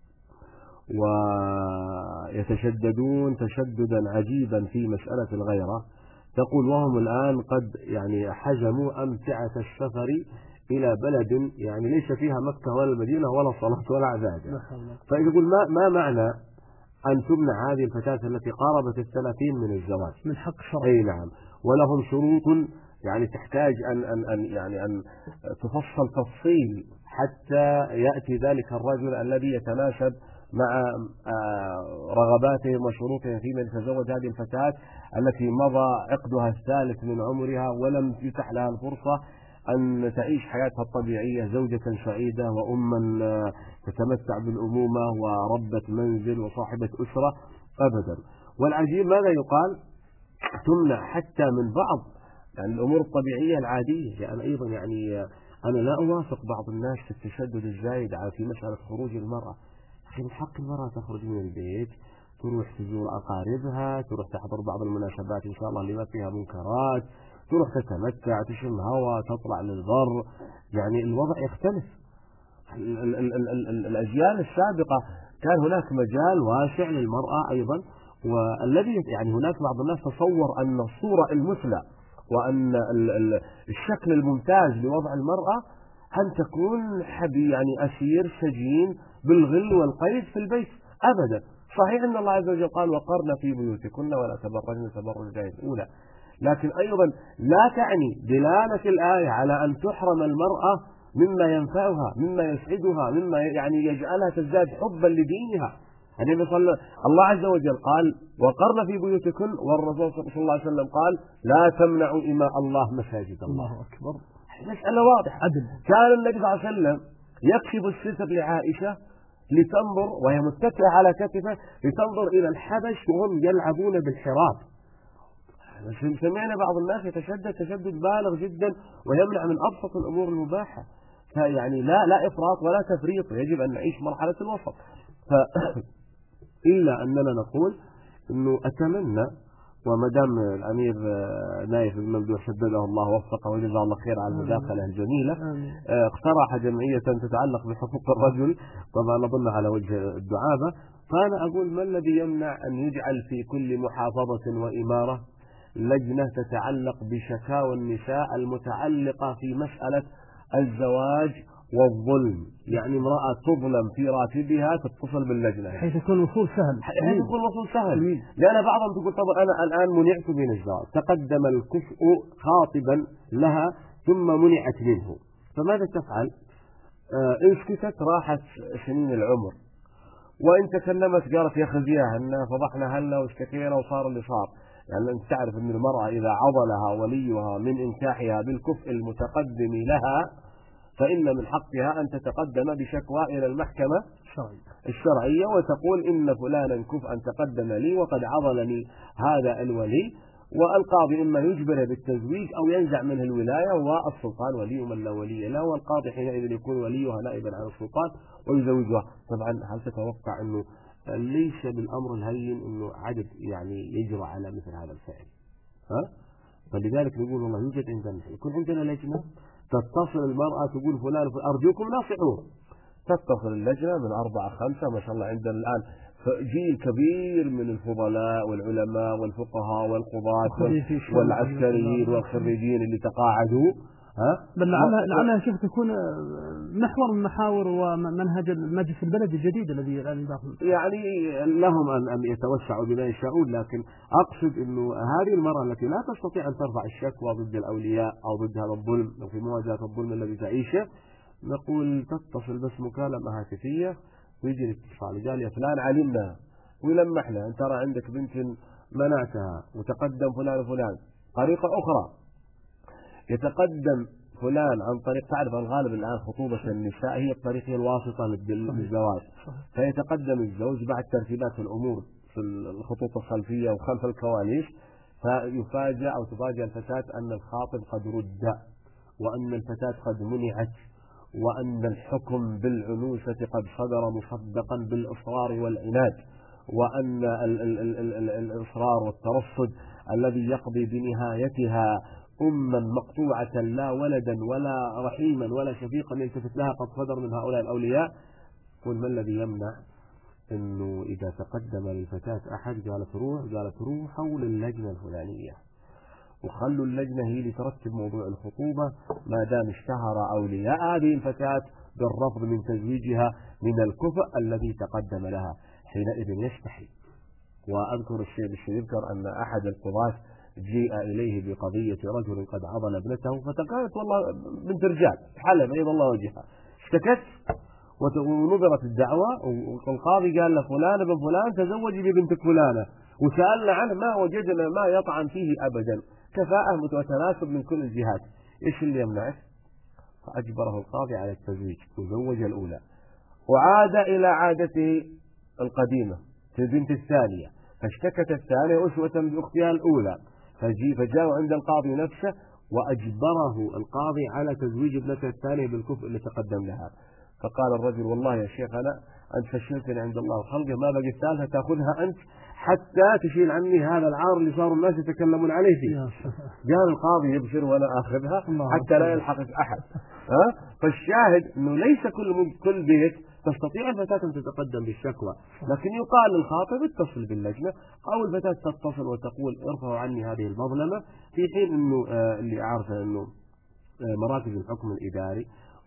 ويتشددون تشددا عجيبا في مسألة الغيرة. تقول وهم الآن قد يعني حجموا أمتعة السفر إلى بلد يعني ليس فيها مكة ولا المدينة ولا صلاة ولا عبادة. فيقول ما معنى أن تمنع هذه الفتاة التي قاربت 30 من الزواج من حق شرعي؟ أي نعم. ولهم شروط يعني تحتاج أن تفصل تفصيل حتى يأتي ذلك الرجل الذي يتناسب مع رغباتهم وشروطهم في من يتزوج هذه الفتاة التي مضى عقدها الثالث من عمرها ولم يتح لها الفرصة أن تعيش حياتها الطبيعية زوجة سعيدة وأما تتمتع بالأمومة وربة منزل وصاحبة أسرة أبدا. والعجيب ماذا يقال؟ تمنع حتى من بعض يعني الأمور الطبيعية العادية. يعني أيضا يعني أنا لا أوافق بعض الناس في التشدد الزايد في مسألة خروج المرأة. أخي من حق المرأة تخرج من البيت، تروح تزور أقاربها، تروح تحضر بعض المناسبات إن شاء الله اللي ما فيها منكرات، تروح تتمتع، تشم هواء، تطلع للبر. يعني الوضع يختلف. الأجيال السابقة كان هناك مجال واسع للمرأة أيضا، والذي يعني هناك بعض الناس تصور أن الصورة المثلى وأن الشكل الممتاز لوضع المرأة أن تكون يعني أسير سجين بالغل والقيد في البيت. أبدا. صحيح أن الله عز وجل قال وقرن في بيوتكن ولا تبرجن تبرج الجاهلية الأولى، لكن أيضا لا تعني دلالة الآية على أن تحرم المرأة مما ينفعها مما يسعدها مما يعني يجعلها تزداد حبا لدينها. النبي الله عز وجل قال وقرن في بيوتكن، والرسول صلى الله عليه وسلم قال لا تمنعوا إماء الله مساجد الله. الله أكبر. مسألة واضحة. كان النبي صلى الله عليه وسلم يكشف الستر لعائشة لتنظر وهي متكئة على كتفه لتنظر إلى الحبش وهم يلعبون بالحراب. سمعنا بعض الناس يتشدد تشدد بالغ جدا ويمنع من أبسط الأمور المباحة. فيعني لا إفراط ولا تفريط، يجب أن نعيش مرحلة الوسط. إلا أننا نقول أنه أتمنى، ومدام الأمير نايف بن ممدوح شدده الله وفقه وجزاه الله خير على المداخلة الجميلة، اقترح جمعية تتعلق بحقوق الرجل، طبعا نظن على وجه الدعابة. فأنا أقول ما الذي يمنع أن يجعل في كل محافظة وإمارة لجنة تتعلق بشكاوى النساء المتعلقة في مسألة الزواج والظلم؟ يعني امرأة تظلم في راتبها تتصل باللجنة حيث يكون الوصول سهل. حيث يكون الوصول سهل. لأن بعضهم تقول طبعا أنا الآن منعت من الزواج، تقدم الكفء خاطبا لها ثم منعت منه، فماذا تفعل؟ إن سكتت راحت سنين العمر، وإن تكلمت قالت يا خزيها أن فضحنا هلا واشتكينا وصار اللي صار. يعني أنت تعرف أن المرأة إذا عضلها وليها من إنكاحها بالكفء المتقدم لها فإن من حقها أن تتقدم بشكوى إلى المحكمة الشرعية وتقول إن فلانا كفءا تقدم لي وقد عضلني هذا الولي، والقاضي إما يجبره بالتزويج أو ينزع منه الولاية، والسلطان ولي من لا ولي له، والقاضي حينئذ يكون وليها نائبا عن السلطان ويزوجها. طبعا هل تتوقع أنه ليس بالأمر الهين أنه عدد يعني يجرى على مثل هذا الفعل؟ فلذلك نقول والله يوجد عندنا يكون عندنا لجنة تتصل المرأة تقول فلان أرجوكم ناصحوه، تتصل اللجنة من 4-5 ما شاء الله عندنا الآن جيل كبير من الفضلاء والعلماء والفقهاء والقضاة والعسكريين والخريجين اللي تقاعدوا. بل لعلها شوف تكون محور من محاور ومنهج المجلس البلدي الجديد الذي الآن داخل. يعني لهم أن يتوسعوا بما يشاءون، لكن أقصد أنه هذه المرأة التي لا تستطيع أن ترفع الشكوى ضد الأولياء أو ضد هذا الظلم أو في مواجهة الظلم الذي تعيشه، نقول تتصل بس مكالمة هاتفية ويجي الاتصال قال يا فلان علمنا ويلمح له أن ترى عندك بنت منعتها وتقدم فلان وفلان. طريقة أخرى يتقدم فلان عن طريق، تعرف الغالب الآن خطوبة النساء هي الطريقة الواسطة للزواج، فيتقدم الزوج بعد ترتيبات الأمور في الخطوط الخلفية وخلف الكواليس، فيفاجأ أو تفاجأ الفتاة أن الخاطب قد رد، وأن الفتاة قد منعت، وأن الحكم بالعنوسة قد صدر مصدقا بالإصرار والعناد، وأن الإصرار والترصد الذي يقضي بنهايتها أما مقطوعة لا ولدا ولا رحيما ولا شفيقا يلتفت لها قد صدر من هؤلاء الأولياء. قل ما الذي يمنع أنه إذا تقدم للفتاة أحد قالت روحوا للجنة الفلانية وخلوا اللجنة هي اللي ترتب موضوع الخطوبة ما دام اشتهر أولياء هذه الفتاة بالرفض من تزويجها من الكفء الذي تقدم لها، حينئذ يستحي. وأذكر الشيء يذكر أن أحد القضاة جيء إليه بقضية رجل قد عضل ابنته، فتقالت والله بنت رجال حلم بيض الله وجهها، اشتكت ونظرت الدعوة، والقاضي قال له فلان ابن فلان تزوجي ببنتك فلانة، وسألنا عنه ما وجدنا ما يطعن فيه أبدا، كفاءة وتناسب من كل الجهات، إيش اللي يمنعك؟ فأجبره القاضي على التزويج وزوج الأولى، وعاد إلى عادته القديمة في البنت الثانية، فاشتكت الثانية أسوة بأختها الأولى، فجاءوا عند القاضي نفسه وأجبره القاضي على تزويج ابنته الثانية بالكفء اللي تقدم لها. فقال الرجل والله يا شيخنا أنت فشلتني عند الله وخلقه، ما بقي الثالثة تأخذها أنت حتى تشيل عني هذا العار اللي صاروا الناس يتكلمون عليه فيه. قال القاضي يبشر ولا أخذها حتى لا يلحقك أحد. فالشاهد أنه ليس كل بيت تستطيع الفتاة أن تتقدم بالشكوى، لكن يقال للخاطب اتصل باللجنة، أو الفتاة تتصل وتقول ارفعوا عني هذه المظلمة، في حين أنه اللي أعرفه أنه مراكز الحكم الإداري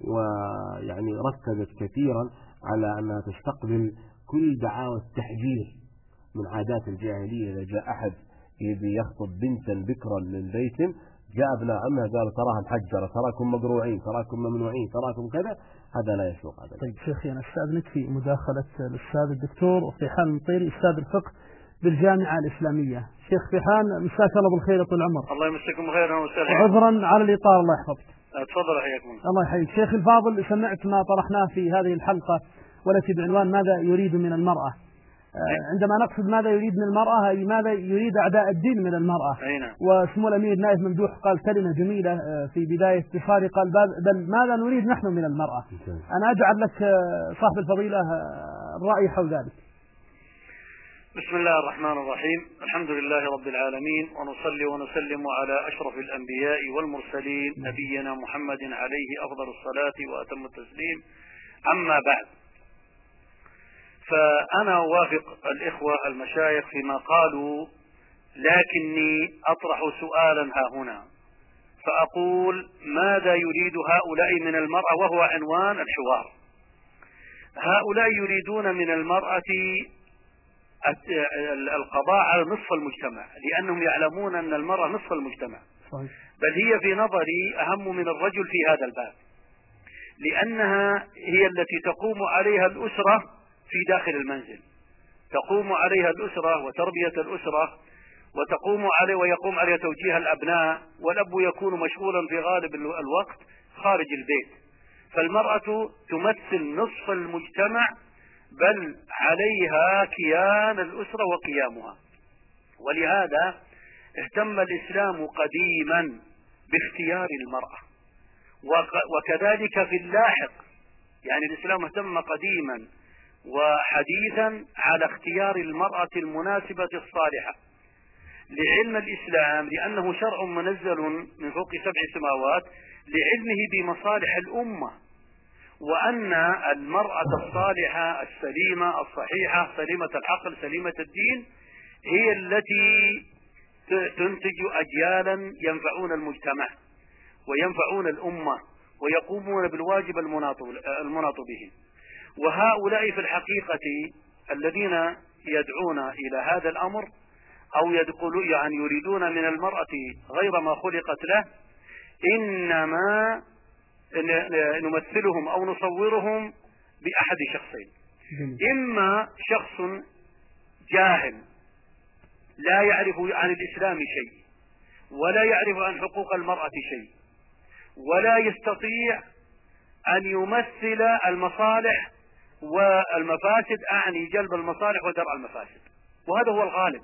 ويعني ركزت كثيرا على أنها تستقبل كل دعاوى التحجير من عادات الجاهلية. إذا جاء أحد يبي يخطب بنتا بكرا من بيت، جاء ابن عمها قالوا تراها محجرة، تراكم مقروعين، تراكم ممنوعين، تراكم كذا، هذا لا يسوق هذا. طيب شيخي أنا أستأذنك في مداخلة الأستاذ الدكتور وفيحان المطيري أستاذ الفقه بالجامعة الإسلامية. شيخ فيحان مساك الله بالخير طول العمر. الله يمسكم خيرا وسهلا. وعذرا على الإطالة الله يحفظك. تفضل حياكم الله يحييك. شيخ الفاضل سمعت ما طرحناه في هذه الحلقة والتي بعنوان ماذا يريد من المرأة. عندما نقصد ماذا يريد من المرأة أي ماذا يريد أعداء الدين من المرأة. وسمو الأمير نائف ممدوح قال كلمة جميلة في بداية اتصالي، قال بل ماذا نريد نحن من المرأة. أنا أجعل لك صاحب الفضيلة الرأي حول ذلك. بسم الله الرحمن الرحيم، الحمد لله رب العالمين، ونصلي ونسلم على أشرف الأنبياء والمرسلين نبينا محمد عليه أفضل الصلاة وأتم التسليم. أما بعد، فأنا أوافق الإخوة المشايخ فيما قالوا، لكني أطرح سؤالا ها هنا فأقول ماذا يريد هؤلاء من المرأة، وهو عنوان الحوار. هؤلاء يريدون من المرأة القضاء على نصف المجتمع، لأنهم يعلمون أن المرأة نصف المجتمع، بل هي في نظري أهم من الرجل في هذا الباب، لأنها هي التي تقوم عليها الأسرة في داخل المنزل، تقوم عليها الأسرة وتربية الأسرة، ويقوم عليها توجيه الأبناء، والأب يكون مشغولا في غالب الوقت خارج البيت، فالمرأة تمثل نصف المجتمع، بل عليها كيان الأسرة وقيامها. ولهذا اهتم الإسلام قديما باختيار المرأة، وكذلك في اللاحق، يعني الإسلام اهتم قديما وحديثا على اختيار المرأة المناسبة الصالحة لعلم الإسلام، لأنه شرع منزل من فوق 7 سماوات لعلمه بمصالح الأمة، وأن المرأة الصالحة السليمة الصحيحة سليمة العقل سليمة الدين هي التي تنتج أجيالا ينفعون المجتمع وينفعون الأمة ويقومون بالواجب المناط بهم. وهؤلاء في الحقيقة الذين يدعون إلى هذا الأمر أو يعني يريدون من المرأة غير ما خلقت له، إنما نمثلهم أو نصورهم بأحد شخصين: إما شخص جاهل لا يعرف عن الإسلام شيء، ولا يعرف عن حقوق المرأة شيء، ولا يستطيع أن يمثل المصالح والمفاسد، أعني جلب المصالح ودرء المفاسد، وهذا هو الغالب.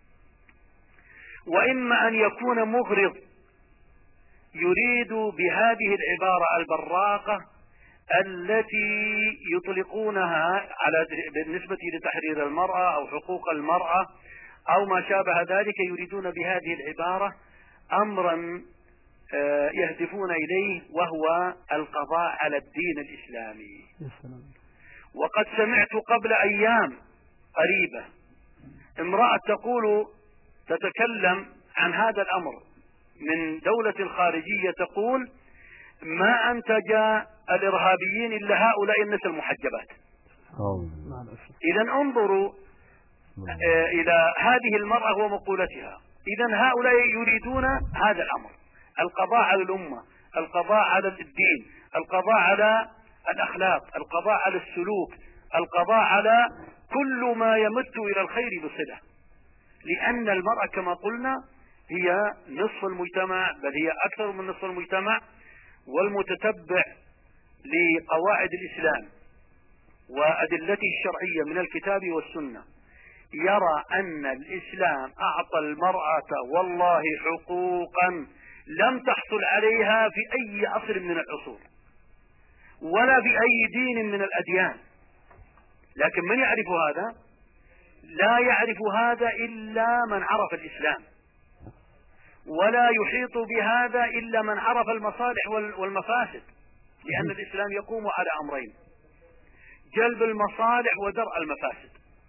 وإما أن يكون مغرض يريد بهذه العبارة البراقة التي يطلقونها بالنسبة لتحرير المرأة أو حقوق المرأة أو ما شابه ذلك، يريدون بهذه العبارة أمرا يهدفون إليه، وهو القضاء على الدين الإسلامي. وقد سمعت قبل أيام قريبة امرأة تتكلم عن هذا الأمر، من دولة خارجية تقول ما أنتج الإرهابيين إلا هؤلاء النساء المحجبات. إذا انظروا إلى هذه المرأة ومقولتها. إذا هؤلاء يريدون هذا الأمر، القضاء على الأمة، القضاء على الدين، القضاء على الأخلاق، القضاء على السلوك، القضاء على كل ما يمت إلى الخير بصلة، لأن المرأة كما قلنا هي نصف المجتمع، بل هي أكثر من نصف المجتمع. والمتتبع لقواعد الإسلام وأدلته الشرعية من الكتاب والسنة يرى أن الإسلام أعطى المرأة والله حقوقا لم تحصل عليها في أي عصر من العصور ولا في أي دين من الأديان. لكن من يعرف هذا؟ لا يعرف هذا إلا من عرف الإسلام، ولا يحيط بهذا إلا من عرف المصالح والمفاسد، لأن الإسلام يقوم على أمرين: جلب المصالح ودرء المفاسد.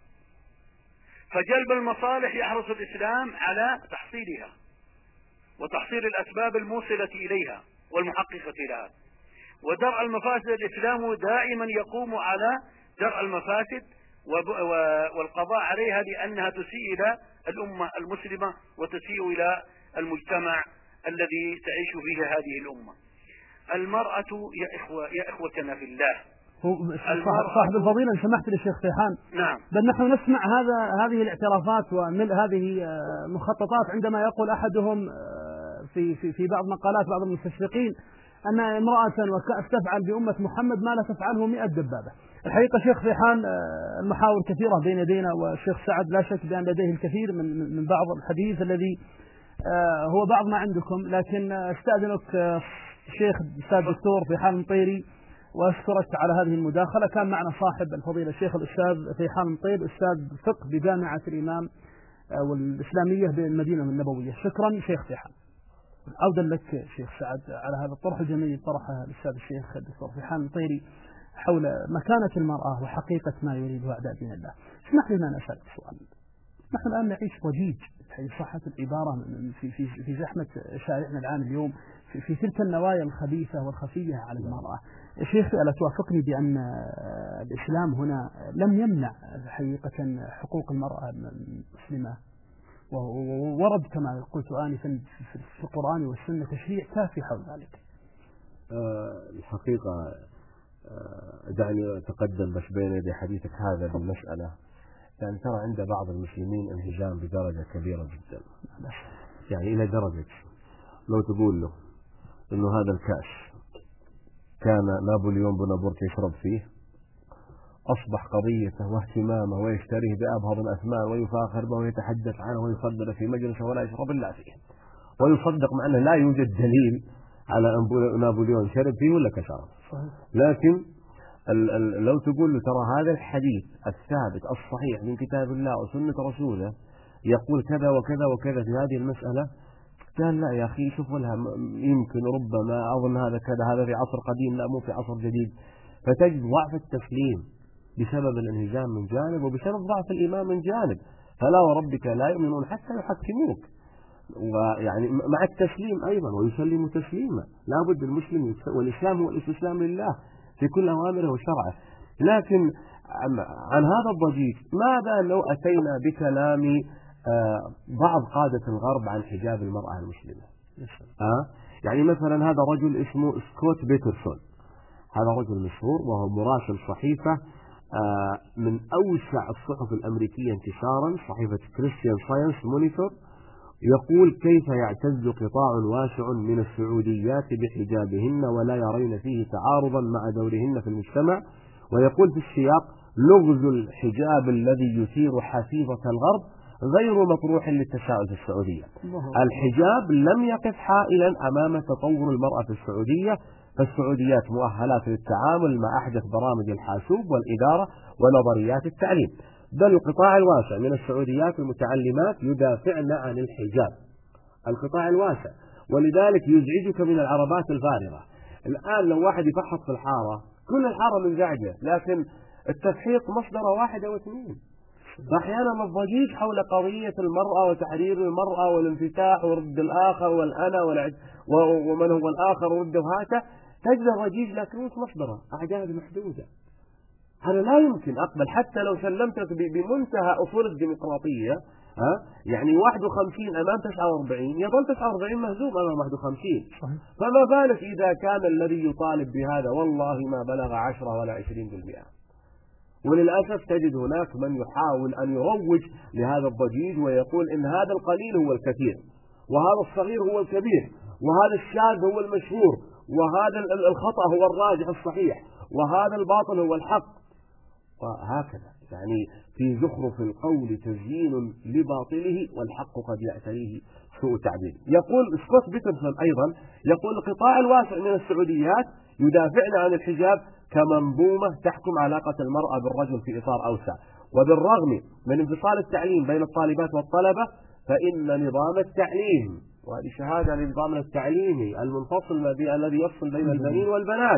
فجلب المصالح يحرص الإسلام على تحصيلها وتحصيل الأسباب الموصلة إليها والمحققة لها، ودرء المفاسد الإسلام دائما يقوم على درء المفاسد والقضاء عليها، لأنها تسيء إلى الأمة المسلمة وتسيء إلى المجتمع الذي تعيش فيه هذه الأمة. المرأة يا إخوتنا في الله، صاحب الفضيلة إن سمحت للشيخ فيحان، نعم، بل نحن نسمع هذه الاعترافات وهذه مخططات عندما يقول أحدهم في بعض مقالات بعض المستشرقين أن امرأة تفعل بأمة محمد ما لا تفعله 100 دبابة. الحقيقة شيخ فيحان المحاور كثيرة بين يدينا، والشيخ سعد لا شك بأن لديه الكثير من بعض الحديث الذي هو بعض ما عندكم، لكن استأذنك شيخ الأستاذ الدكتور فيحان المطيري وأشكرك على هذه المداخلة. كان معنا صاحب الفضيلة الشيخ الأستاذ فيحان المطيري أستاذ فقه بجامعة الإمام والإسلامية بالمدينة النبوية. شكرا شيخ فيحان. عودا لك شيخ سعد على هذا الطرح الجميل طرحه الأستاذ الشيخ الدكتور فيحان المطيري حول مكانة المرأة وحقيقة ما يريده أعداء دين الله. اسمح لنا نسأل سؤال. نحن الآن نعيش ضجيج في صحة العبارة في زحمة شارعنا الآن اليوم في تلك النوايا الخبيثة والخفية على المرأة. شيخ ألا توافقني بأن الإسلام هنا لم يمنع حقيقة حقوق المرأة المسلمة، وورد كما قلت آنفا في القرآن والسنة تشريع كافي حول ذلك؟ الحقيقة دعني أتقدم بس بين يدي حديثك هذا بالمسألة، يعني ترى عند بعض المسلمين انهزام بدرجة كبيرة جدا، يعني إلى درجة لو تقول له إنه هذا الكأس كان نابليون بونابرت يشرب فيه أصبح قضيته واهتمامه ويشتريه بأبهض الأثمان ويفاخر به ويتحدث عنه ويصدر في مجلسه ولا يشرب إلا فيه، ويصدق مع أنه لا يوجد دليل على أن نابليون شرب فيه ولا كسره. لكن لو تقول له ترى هذا الحديث الثابت الصحيح من كتاب الله وسنة رسوله يقول كذا وكذا وكذا في هذه المسألة، قال لا يا أخي شوف لها يمكن ربما أظن هذا كذا، هذا في عصر قديم لا مو في عصر جديد. فتجد ضعف التسليم بسبب الانهزام من جانب وبسبب ضعف الإيمان من جانب. فلا وربك لا يؤمنون حتى يحكموك، ويعني مع التسليم أيضا ويسلم تسليما. لا بد المسلم والإسلام هو الاستسلام لله في كل أوامره وشرعه. لكن عن هذا الضجيج ماذا لو أتينا بكلام بعض قادة الغرب عن حجاب المرأة المسلمة؟ يعني مثلا هذا رجل اسمه سكوت بيترسون، هذا رجل مشهور وهو مراسل صحيفة من أوسع الصحف الأمريكية انتشارا، صحيفة كريستيان ساينس مونيتور، يقول كيف يعتز قطاع واسع من السعوديات بحجابهن ولا يرين فيه تعارضا مع دورهن في المجتمع، ويقول في السياق لغز الحجاب الذي يثير حفيظة الغرب غير مطروح للتساؤل في السعودية. الحجاب لم يقف حائلا أمام تطور المرأة في السعودية، فالسعوديات مؤهلات للتعامل مع أحدث برامج الحاسوب والإدارة ونظريات التعليم، بل القطاع الواسع من السعوديات المتعلمات يدافعن عن الحجاب، القطاع الواسع. ولذلك يزعجك من العربات الفارغة. الآن لو واحد يفحص في الحارة كل الحارة منزعجة، لكن التفحيط مصدر واحد أو اثنين. فأحيانا الضجيج حول قضية المرأة وتحرير المرأة والانفتاح ورد الآخر والأنا ومن هو الآخر ورد هاته، تجد الضجيج لكن مش مصدره أعداد محدودة. هذا لا يمكن أقبل حتى لو سلمتك بمنتهى أصول الديمقراطية. يعني 51 أمام 49 يظل 49 مهزوم أمام 51. فما بالك إذا كان الذي يطالب بهذا والله ما بلغ 10 ولا 20%. وللأسف تجد هناك من يحاول أن يروج لهذا الضجيج ويقول إن هذا القليل هو الكثير، وهذا الصغير هو الكبير، وهذا الشاذ هو المشهور، وهذا الخطأ هو الراجح الصحيح، وهذا الباطل هو الحق. وهكذا يعني في زخرف القول تزيين لباطله والحق قد يأتيه سوء تعبير. يقول سكوت بيترسون أيضا، يقول القطاع الواسع من السعوديات يدافعن عن الحجاب كمنظومة تحكم علاقة المرأة بالرجل في إطار أوسع، وبالرغم من انفصال التعليم بين الطالبات والطلبة فإن نظام التعليم، وهذه شهادة لنظام التعليمي المنفصل الذي يفصل بين البنين والبنات،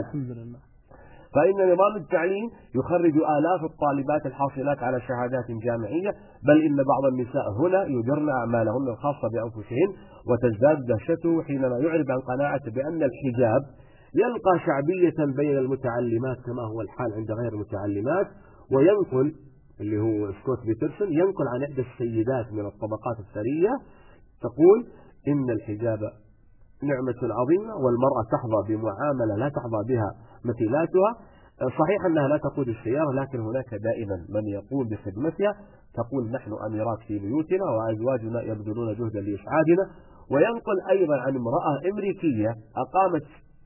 فإن نظام التعليم يخرج آلاف الطالبات الحاصلات على شهادات جامعية، بل إن بعض النساء هنا يدرن أعمالهن الخاصة بأنفسهن، وتزداد دهشته حينما يعرب عن قناعته بأن الحجاب يلقى شعبية بين المتعلمات كما هو الحال عند غير المتعلمات. وينقل اللي هو سكوت بيترسون ينقل عن إحدى السيدات من الطبقات الثرية تقول إن الحجاب نعمة عظيمة والمرأة تحظى بمعاملة لا تحظى بها مثيلاتها. صحيح أنها لا تقود السيارة لكن هناك دائما من يقوم بخدمتها، تقول نحن أميرات في بيوتنا وأزواجنا يبذلون جهدا لإسعادنا. وينقل أيضا عن امرأة أمريكية أقامت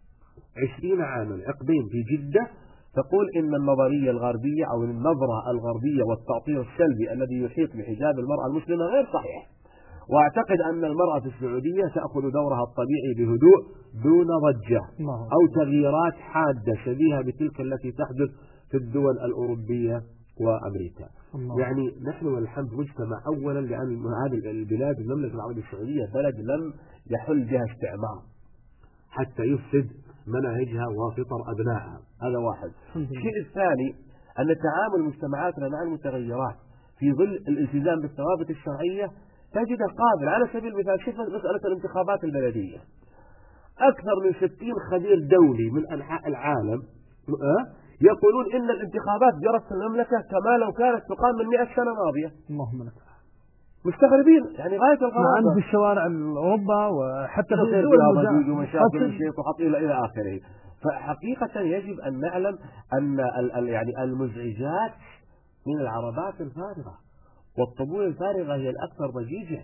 20 عاما عقدين في جدة، تقول إن النظرية الغربية أو النظرة الغربية والتأطير السلبي الذي يحيط بحجاب المرأة المسلمة غير صحيح، واعتقد أن المرأة في السعودية تأخذ دورها الطبيعي بهدوء دون ضجة أو تغييرات حادة شبيهة بتلك التي تحدث في الدول الأوروبية وأمريكا. يعني نحن والحمد مجتمع أولا، لأن هذه البلاد المملكة العربية السعودية بلد لم يحل بها استعمار حتى يفسد مناهجها وفطر أبنائها، هذا واحد. الشيء الثاني أن تعامل مجتمعاتنا مع المتغيرات في ظل الالتزام بالثوابت الشرعية تجد قابل. على سبيل المثال شوف مسألة الانتخابات البلدية، أكثر من 60 خبير دولي من أنحاء العالم يقولون إن الانتخابات جرت في المملكة كما لو كانت تقام من 100 سنة ماضية. اللهم لك. مستغربين يعني غاية الغرابة. نعم، في الشوارع أوروبا وحتى في الدول ومشاكل الشيخ وحط إلى آخره. فحقيقة يجب أن نعلم أن يعني المزعجات من العربات الفارغة والطبول الفارغة هي الأكثر ضجيجا،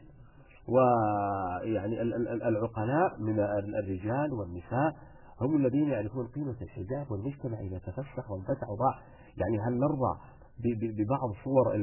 ويعني العقلاء من الرجال والنساء هم الذين يعرفون قيمة الحجاب، والمجتمع إذا تفسخ وانفتح وضاع. يعني هل نرضى ببعض صور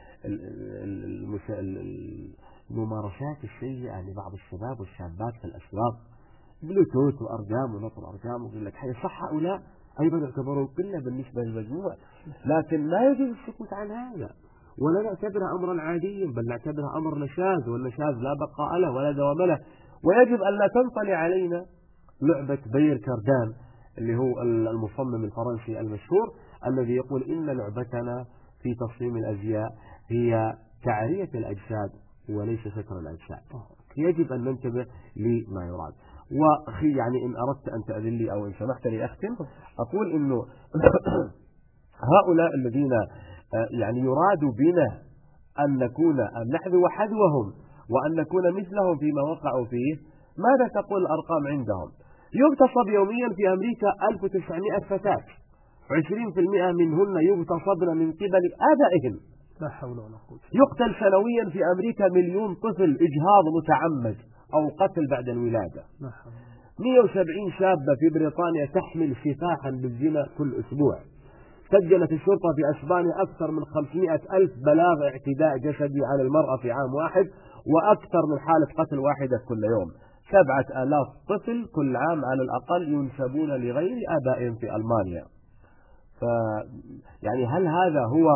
الممارسات السيئة لبعض الشباب والشابات في الأسواق، بلوتوث وأرقام ونطر أرقام ويقول لك صح هؤلاء أيضا يعتبرون قلة بالنسبة للمجموع، لكن لا يجوز السكوت عن هذا ولا نعتبرها أمرا عاديا، بل نعتبرها أمر نشاذ، والنشاذ لا بقاء له ولا دوام له. ويجب أن لا تنطلي علينا لعبة بير كاردان اللي هو المصمم الفرنسي المشهور الذي يقول إن لعبتنا في تصميم الأزياء هي تعرية الأجساد وليس ستر الأجساد. يجب أن ننتبه لما يراد. وأخي يعني إن أردت أن تأذن لي أو إن سمحت لي أختم، أقول إنه هؤلاء الذين يعني يراد بنا أن نحذو حذوهم وأن نكون مثلهم فيما وقعوا فيه. ماذا تقول الأرقام عندهم؟ يغتصب يوميا في أمريكا 1900 فتاة، 20% منهن يغتصبن من قبل آبائهم. لا حول ولا قوة. يقتل سنويا في أمريكا 1,000,000 طفل إجهاض متعمد أو قتل بعد الولادة. 170 شابة في بريطانيا تحمل سفاحا بالزنا كل أسبوع. سجلت الشرطة في أسبانيا أكثر من 500,000 بلاغ اعتداء جسدي على المرأة في عام واحد، وأكثر من حالة قتل واحدة كل يوم. 7,000 طفل كل عام على الأقل ينسبون لغير آبائهم في ألمانيا. يعني هل هذا هو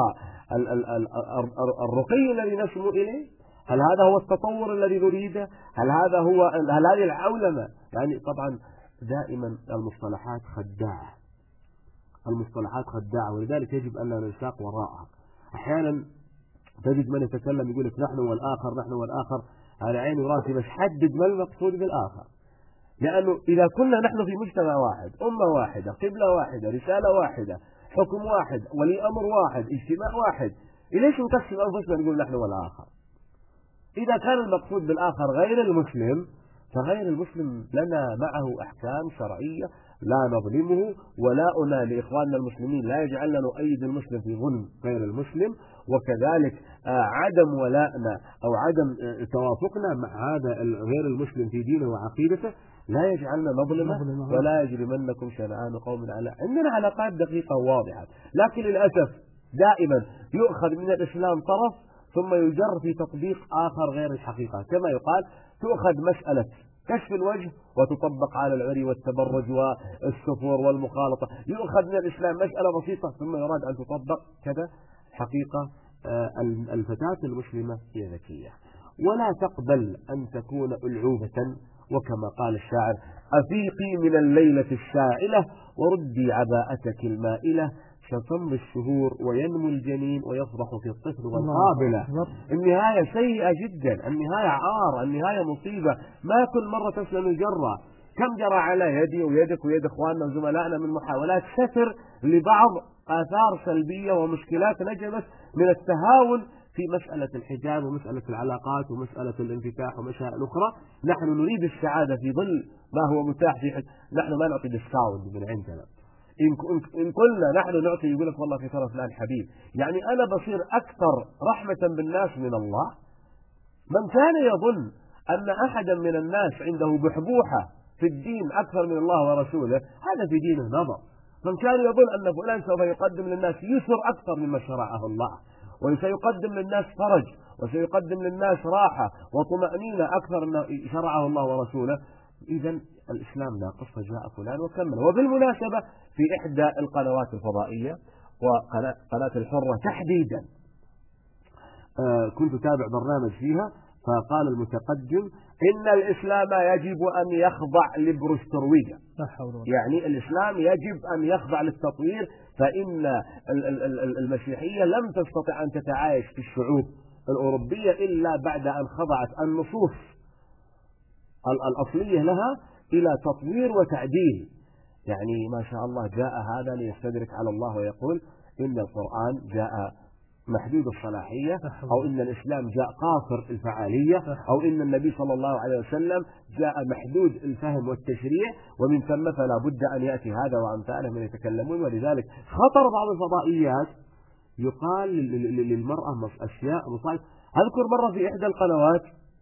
الرقي الذي نسمو إليه؟ هل هذا هو التطور الذي نريده؟ هل هذه العولمة؟ يعني طبعا دائما المصطلحات خداعة، ولذلك يجب أن لا ننساق وراءها. أحيانا تجد من يتكلم يقول لك نحن والآخر على عيني وراسي، بس حدد ما المقصود بالآخر. لأنه إذا كنا نحن في مجتمع واحد، أمة واحدة، قبلة واحدة، رسالة واحدة، حكم واحد، ولي أمر واحد، اجتماع واحد، ليش نقسم أنفسنا نقول نحن والآخر؟ إذا كان المقصود بالآخر غير المسلم، فغير المسلم لنا معه أحكام شرعية لا نظلمه، ولاؤنا لإخواننا المسلمين لا يجعلنا نؤيد المسلم في ظلم غير المسلم، وكذلك عدم ولائنا أو عدم توافقنا مع هذا غير المسلم في دينه وعقيدته لا يجعلنا نظلمه، ولا يجرمنكم شنآن قوم على. عندنا علاقات دقيقة وواضحة، لكن للأسف دائما يؤخذ من الإسلام طرف ثم يجر في تطبيق آخر غير الحقيقة. كما يقال تؤخذ مسألة كشف الوجه وتطبق على العري والتبرج والسفور والمخالطة، يؤخذ من الإسلام مسألة بسيطة ثم يراد أن تطبق كذا. حقيقة الفتاة المسلمة هي ذكية ولا تقبل أن تكون ألعوبة، وكما قال الشاعر: أفيقي من الليلة الشاعلة وردي عباءتك المائلة، ستمضي الشهور وينمو الجنين ويفرح في الطفل والقابلة. النهاية سيئة جدا، النهاية عار، النهاية مصيبة، ما كل مرة تسلم الجرة. كم جرى على يدي ويدك ويد اخواننا وزملائنا من محاولات ستر لبعض آثار سلبية ومشكلات نجمت من التهاون في مسألة الحجاب ومسألة العلاقات ومسألة الانفتاح ومسائل أخرى. نحن نريد السعادة في ظل ما هو متاح في نحن ما نعطي ديسكاونت من عندنا. إن قلنا نحن نعطي يقول لك والله في ترى فلان حبيب، يعني أنا بصير أكثر رحمة بالناس من الله. من كان يظن أن أحدا من الناس عنده بحبوحة في الدين أكثر من الله ورسوله، هذا في دينه نظر. من كان يظن أن فلان سوف يقدم للناس يسر أكثر مما شرعه الله، وسيقدم للناس فرج، وسيقدم للناس راحة وطمأنينة أكثر مما شرعه الله ورسوله، إذا الإسلام ناقص فجاء فلان وكمل. وبالمناسبة في إحدى القنوات الفضائية وقناة الحرة تحديدا كنت تابع برنامج فيها، فقال المتقدم إن الإسلام يجب أن يخضع لبروسترويجا، يعني الإسلام يجب أن يخضع للتطوير، فإن المسيحية لم تستطع أن تتعايش في الشعوب الأوروبية إلا بعد أن خضعت النصوص الأصلية لها إلى تطوير وتعديل. يعني ما شاء الله جاء هذا ليستدرك على الله ويقول إن القرآن جاء محدود الصلاحية، أو إن الإسلام جاء قاصر الفعالية، أو إن النبي صلى الله عليه وسلم جاء محدود الفهم والتشريع، ومن ثم فلا بد أن يأتي هذا وأمثاله من يتكلمون. ولذلك خطر بعض الفضائيات يقال للمرأة أشياء مصائب. أذكر مرة في إحدى القنوات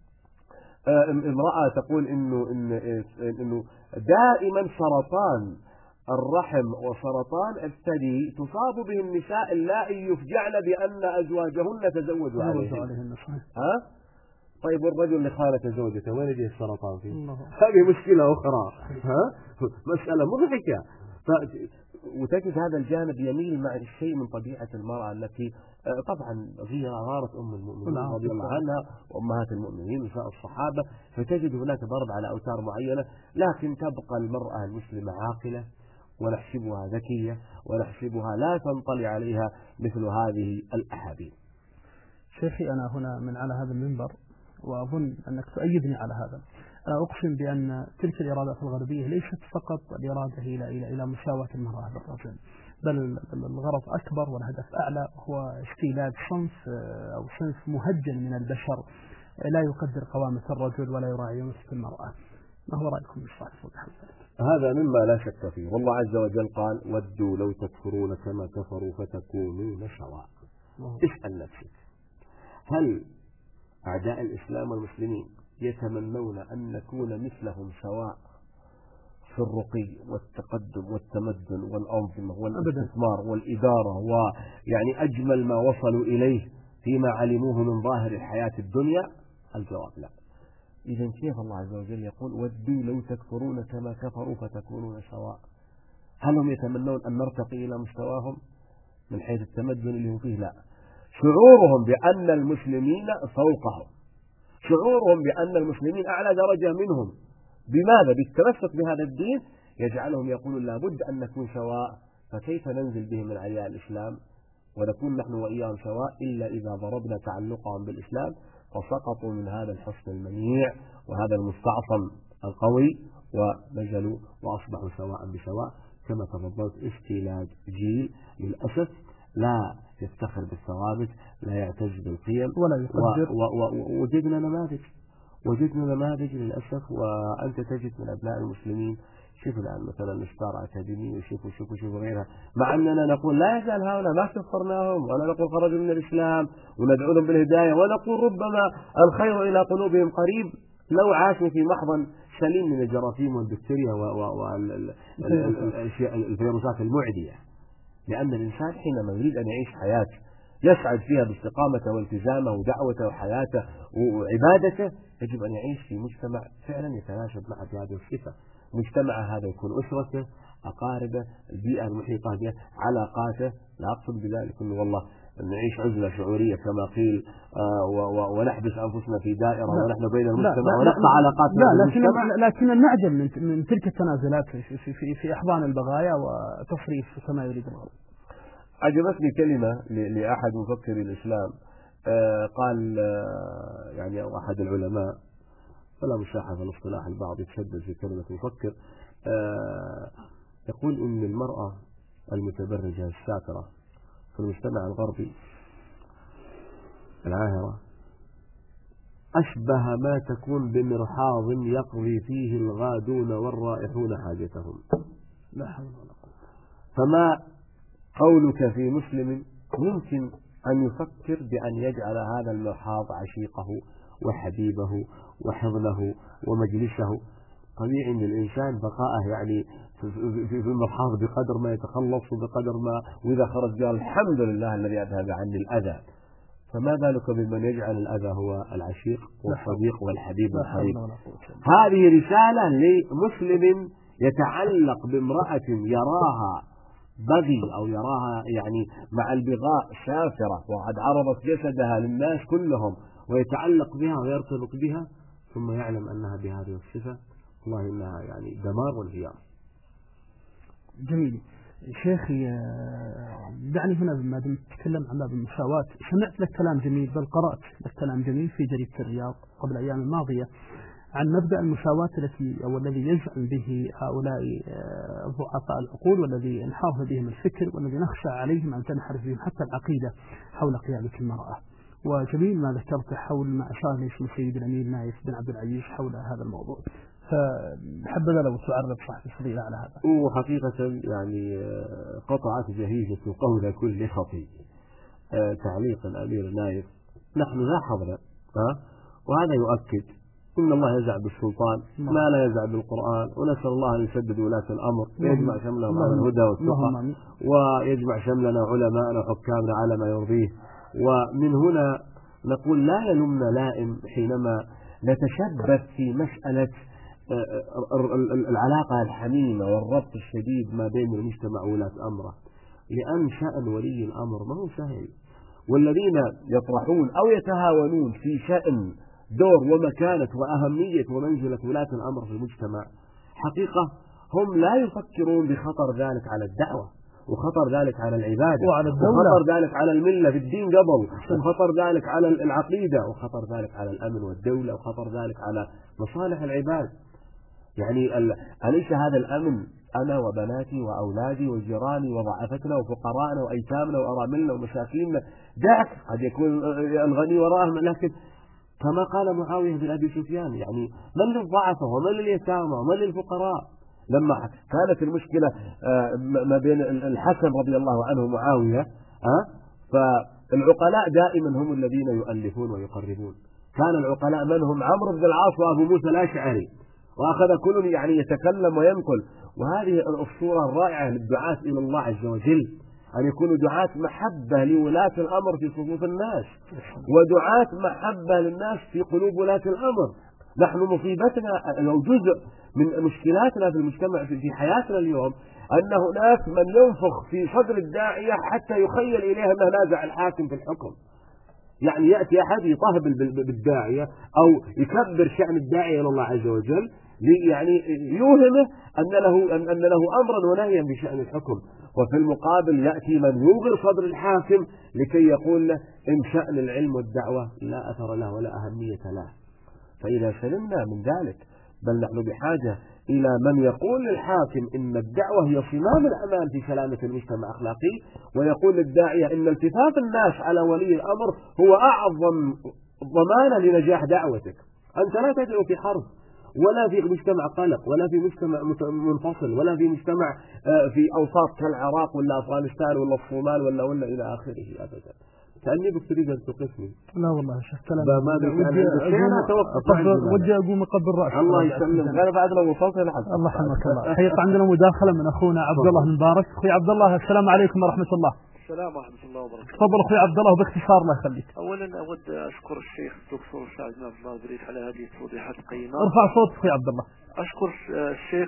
امرأة تقول إنه دائما سرطان الرحم وسرطان الثدي تصاب به النساء اللائي يفجعن بأن أزواجهن تزوجوا عليهن. طيب والرجل اللي خانت زوجته وين يجي السرطان فيه؟ هذه مشكلة أخرى. مسألة مضحكة. وتجد هذا الجانب يميل مع الشيء من طبيعة المرأة التي طبعا هي غارة أم المؤمنين رضي الله عنها وأمهات المؤمنين ونساء الصحابة، فتجد هناك ضرب على أوتار معينة، لكن تبقى المرأة المسلمة عاقلة ونحسبها ذكية ونحسبها لا تنطلي عليها مثل هذه الأحاديث. شيخي أنا هنا من على هذا المنبر وأظن أنك تؤيدني على هذا، أنا أقسم بأن تلك الإرادات الغربية ليست فقط الإرادة إلى مساواة المرأة بالرجل، بل الغرض أكبر والهدف أعلى هو استيلاد صنف أو صنف مهجن من البشر لا يقدر قوامة الرجل ولا يراعي نصف المرأة. ما هو رأيكم بالصحيح؟ هذا مما لا شك فيه، والله عز وجل قال ودوا لو تكفرون كما كفروا فتكونون سواء. اسأل نفسك، هل أعداء الإسلام والمسلمين يتمنون أن نكون مثلهم سواء في الرقي والتقدم والتمدن والأنظمة والاستثمار والإدارة ويعني أجمل ما وصلوا إليه فيما علموه من ظاهر الحياة الدنيا؟ الجواب لا. إذن كيف الله عز وجل يقول ودوا لو تكفرون كما كفروا فتكونون سواء؟ هل هم يتمنون أن نرتقي إلى مستواهم من حيث التمدن اللي هم فيه؟ لا. شعورهم بأن المسلمين فوقهم، شعورهم بأن المسلمين أعلى درجة منهم، بماذا؟ بالتمسك بهذا الدين يجعلهم يقولون لابد أن نكون سواء، فكيف ننزل بهم من علياء الإسلام ونكون نحن وإياهم سواء إلا إذا ضربنا تعلقهم بالإسلام فسقطوا من هذا الحصن المنيع وهذا المستعصم القوي ونزلوا وأصبحوا سواء بسواء. كما تفضلت استيلاد جيل للأسف لا يفتخر بالثوابت، لا يعتز بالقيم ولا يقدر. وجدنا نماذج للأسف. وأنت تجد من أبناء المسلمين، شوف الآن مثلا ستار أكاديمي وشوف غيرها، مع أننا نقول لا يزال هؤلاء ما كفرناهم ولا نقول خرجوا من الإسلام وندعو لهم بالهداية، ونقول ربما الخير إلى قلوبهم قريب لو عاشوا في محضن سليم من الجراثيم والبكتيريا والفيروسات المعدية. لأن الإنسان حينما يريد أن يعيش حياة يسعد فيها باستقامته والتزامه ودعوته وحياته وعبادته يجب أن يعيش في مجتمع فعلا يتناسب مع هذه الصفة. مجتمع هذا يكون أسرته، أقاربه، البيئة المحيطة به، علاقاته. لا أقصد بذلك أنه والله نعيش عزلة شعورية كما قيل ونحبس أنفسنا في دائرة ونحن بين المجتمع ونقطع علاقاتنا. لكن نعجب من تلك التنازلات في أحضان البغايا وتصريف كما يريد الغرب. عجبتني كلمة لأحد مفكري الإسلام قال يعني أحد العلماء ولا مشاحة في الاصطلاح، البعض يتشدد في كلمة مفكر، يقول إن المرأة المتبرجة الساترة في المجتمع الغربي العاهرة أشبه ما تكون بمرحاض يقضي فيه الغادون والرائحون حاجتهم. لا حول ولا قوة. فما قولك في مسلم يمكن أن يفكر بأن يجعل هذا المرحاض عشيقه وحبيبه وحضنه ومجلسه؟ طبيعي أن الإنسان بقاءه يعني في المرحاض بقدر ما يتخلص وبقدر ما، وإذا خرج قال الحمد لله الذي أذهب عني الأذى. فما بالك بمن يجعل الأذى هو العشيق والصديق والحبيب والقريب؟ هذه رسالة لمسلم يتعلق بامرأة يراها بغي أو يراها يعني مع البغاء سافرة وقد عرضت جسدها للناس كلهم ويتعلق بها ويرتبط بها، ثم يعلم أنها بهذه الصفة، والله إنها يعني دمار وانهيار. جميل. شيخي دعني هنا ما دمت تتكلم عن باب المساواة، سمعت لك كلام جميل، بل قرأت لك كلام جميل في جريدة الرياض قبل أيام الماضية عن مبدأ المساواة الذي يزعم به هؤلاء ضعفاء العقول والذي انحاف بهم الفكر والذي نخشى عليهم أن تنحرف بهم حتى العقيدة حول قيادة المرأة. وجميل ما ذكرت حول ما أشار إليه السيد الأمير نايف بن عبد العزيز حول هذا الموضوع، فحبذا لو تعرض صاحب الفضيلة على هذا. وحقيقة يعني قطعت جهيزة قول كل خطيب تعليق الأمير نايف نحن لاحظنا، وهذا يؤكد إن الله يزع بالسلطان ما لا يزع بالقرآن، ونسأل الله أن يسدد ولاة الأمر ويجمع شملهم على الهدى والتقى، ويجمع شملنا علماءنا وحكامنا على ما يرضيه. ومن هنا نقول لا يلمنا لائم حينما نتشبث في مسألة العلاقة الحميمة والربط الشديد ما بين المجتمع وولاة أمره، لأن شأن ولي الأمر ما هو سهل، والذين يطرحون أو يتهاونون في شأن دور ومكانة وأهمية ومنزلة ولاة الأمر في المجتمع حقيقة هم لا يفكرون بخطر ذلك على الدعوة، وخطر ذلك على العبادة، وعلى الدولة، وخطر ذلك على الملة في الدين قبل، وخطر ذلك على العقيدة، وخطر ذلك على الأمن والدولة، وخطر ذلك على مصالح العباد. يعني أليس هذا الأمن أنا وبناتي وأولادي وجيراني وضعفتنا وفقراءنا وأيتامنا وأراملنا ومساكيننا؟ دعك قد يكون الغني وراءهم، لكن كما قال معاوية بن أبي سفيان يعني من للضعفة ومن لليتامى ومن للفقراء. لما كانت المشكلة ما بين الحسن رضي الله عنه ومعاوية، فالعقلاء دائما هم الذين يؤلفون ويقربون. كان العقلاء من هم؟ عمرو بن العاص وأبو موسى الأشعري، وأخذ كل يعني يتكلم وينقل. وهذه الأسطورة الرائعة للدعاة إلى الله عز وجل أن يكونوا دعاة محبة لولاة الأمر في صفوف الناس، ودعاة محبة للناس في قلوب ولاة الأمر. نحن مصيبتنا أو جزء من مشكلاتنا في المجتمع في حياتنا اليوم أن هناك من ينفخ في صدر الداعية حتى يخيل إليه أنه نازع الحاكم في الحكم. يعني يأتي أحد يطهبل بالداعية أو يكبر شأن الداعية إلى الله عز وجل يعني يوهمه أن له أمرا ونهيا بشأن الحكم، وفي المقابل يأتي من يوغر صدر الحاكم لكي يقول له إن شأن العلم والدعوة لا أثر له ولا أهمية له. فإذا سلمنا من ذلك، بل نحن بحاجة إلى من يقول للحاكم إن الدعوة هي صمام الأمان في سلامة المجتمع الأخلاقي، ويقول للداعية إن التفاف الناس على ولي الأمر هو أعظم ضمانة لنجاح دعوتك. أنت لا تدعو في حرب، ولا في مجتمع قلق، ولا في مجتمع منفصل، ولا في مجتمع في أوساط كالعراق ولا أفغانستان ولا الصومال ولا إلى آخره أبدا. كأني بتريد أن توقفني. لا والله يا شيخ كلام. ودي أقوم أقبل رأسي. الله يسلمك. أنا بعد لو وصلت لحد. الله يحفظك الله. حقيقة عندنا مداخلة من أخونا عبد الله المبارك. أخوي عبد الله السلام عليكم ورحمة الله. السلام ورحمة الله وبركاته. تفضل أخوي عبد الله وباختصار الله يخليك. أولا أود أشكر الشيخ الدكتور سعد بن عبد الله البريد على هذه التوضيحات القيمة. ارفع صوتك أخوي عبد الله. أشكر الشيخ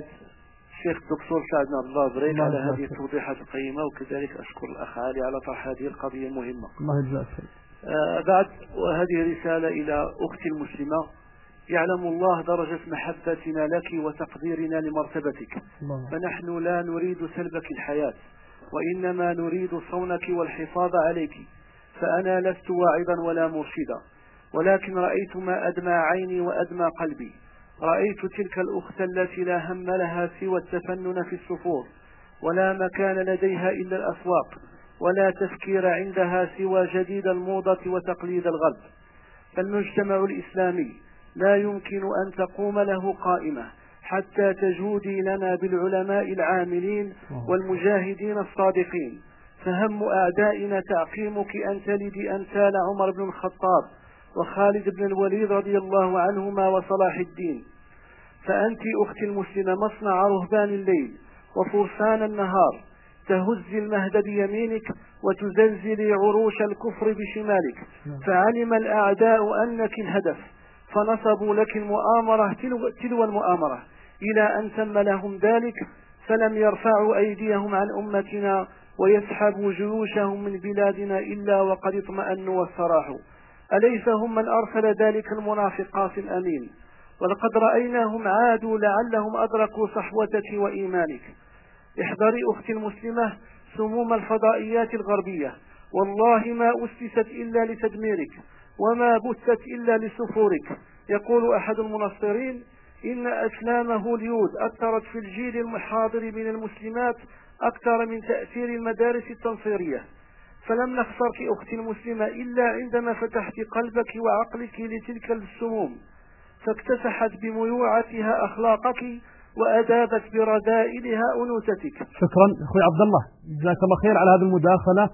الدكتور سعد بن عبد الله البريد على هذه التوضيحات القيمة، وكذلك أشكر الأخ علي على طرح هذه القضية المهمة. الله يجزاك خير. بعد، وهذه رسالة إلى أختي المسلمة. يعلم الله درجة محبتنا لك وتقديرنا لمرتبتك، فنحن لا نريد سلبك الحياة، وإنما نريد صونك والحفاظ عليك. فأنا لست واعظا ولا مرشدا، ولكن رأيت ما أدمى عيني وأدمى قلبي. رأيت تلك الأخت التي لا هم لها سوى التفنن في الصفور، ولا مكان لديها إلا الأسواق، ولا تفكير عندها سوى جديد الموضة وتقليد الغرب. فالمجتمع الإسلامي لا يمكن أن تقوم له قائمة حتى تجودي لنا بالعلماء العاملين والمجاهدين الصادقين. فهم أعدائنا تعقيمك أن تلدي أمثال عمر بن الخطاب وخالد بن الوليد رضي الله عنهما وصلاح الدين. فأنت أختي المسلمة مصنع رهبان الليل وفرسان النهار، تهز المهد بيمينك وتزلزلي عروش الكفر بشمالك. فعلم الأعداء أنك الهدف، فنصبوا لك المؤامرة تلو المؤامرة إلى أن تم لهم ذلك، فلم يرفعوا أيديهم عن أمتنا ويسحبوا جيوشهم من بلادنا إلا وقد اطمأنوا واستراحوا. أليس هم من أرسل ذلك المنافقات الأمين؟ ولقد رأيناهم عادوا لعلهم أدركوا صحوتك وإيمانك. احذري أختي المسلمة سموم الفضائيات الغربية، والله ما أسست إلا لتدميرك، وما بثت إلا لسفورك. يقول أحد المنصرين إن أفلام هوليود أثرت في الجيل المحاضر من المسلمات أكثر من تأثير المدارس التنصيرية. فلم نخسرك أختي المسلمة إلا عندما فتحت قلبك وعقلك لتلك السموم، فاكتسحت بميوعتها أخلاقك وأدابت برذائلها أنوثتك. شكرا أخوي عبد الله، جزاك الله خير على هذه المداخلة،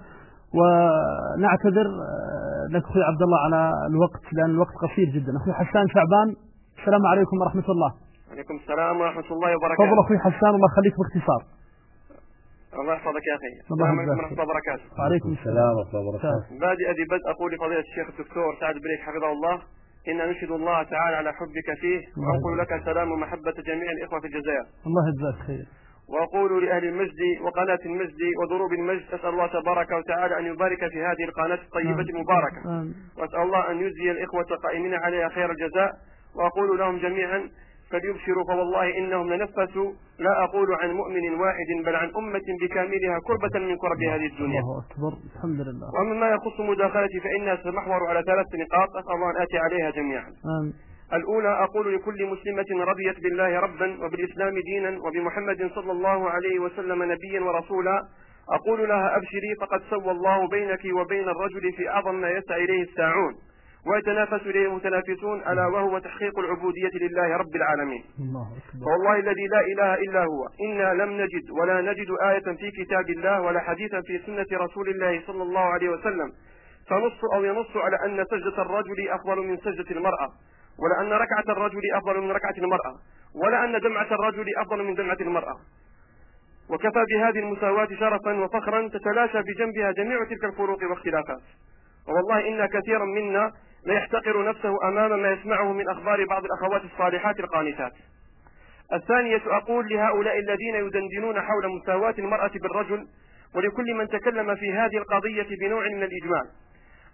ونعتذر لك أخوي عبد الله على الوقت لأن الوقت قصير جدا. أخوي حسان شعبان السلام عليكم ورحمة الله. وعليكم السلام ورحمة الله وبركاته. تفضل أخوي حسان الله يخليك باختصار. الله يحفظك يا أخي. السلام عليكم ورحمة الله وبركاته. وعليكم السلام ورحمة الله وبركاته. بادئ بدء أقول لفضيلة الشيخ الدكتور سعد بريك حفظه الله إن نشهد الله تعالى على حبك فيه، وأنقل لك سلام ومحبة جميع الإخوة في الجزائر. الله يجزاك خير. وأقول لأهل المجد وقناة المجد وضروب المجد أسأل الله تبارك وتعالى أن يبارك في هذه القناة الطيبة المباركة، وأسأل الله أن يجزي الإخوة القائمين عليها خير الجزاء. وأقول لهم جميعا فليبشروا فوالله إنهم لنفسوا لا أقول عن مؤمن واحد بل عن أمة بكاملها كربة من كرب هذه الدنيا. الله أكبر الحمد لله. ومما يخص مداخلتي فإنها ستمحور على 3 نقاط أسأل الله أن آتي عليها جميعا. الأولى أقول لكل مسلمة رضيت بالله ربا وبالإسلام دينا وبمحمد صلى الله عليه وسلم نبيا ورسولا، أقول لها أبشري فقد سوى الله بينك وبين الرجل في أعظم ما يسعى إليه الساعون ويتنافس إليه المتنافسون، ألا وهو تحقيق العبودية لله رب العالمين. فوالله الذي لا إله إلا هو إنا لم نجد ولا نجد آية في كتاب الله ولا حديثا في سنة رسول الله صلى الله عليه وسلم فنص أو ينص على أن سجدة الرجل أفضل من سجدة المرأة، ولا أن ركعة الرجل أفضل من ركعة المرأة، ولا أن دمعة الرجل أفضل من دمعة المرأة. وكفى بهذه المساواة شرفا وفخرا تتلاشى بجنبها جميع تلك الفروق واختلافات. والله إن كثيرا منا ليحتقر نفسه أمام ما يسمعه من أخبار بعض الأخوات الصالحات القانتات. الثانية أقول لهؤلاء الذين يدندنون حول مساواة المرأة بالرجل ولكل من تكلم في هذه القضية بنوع من الإجمال،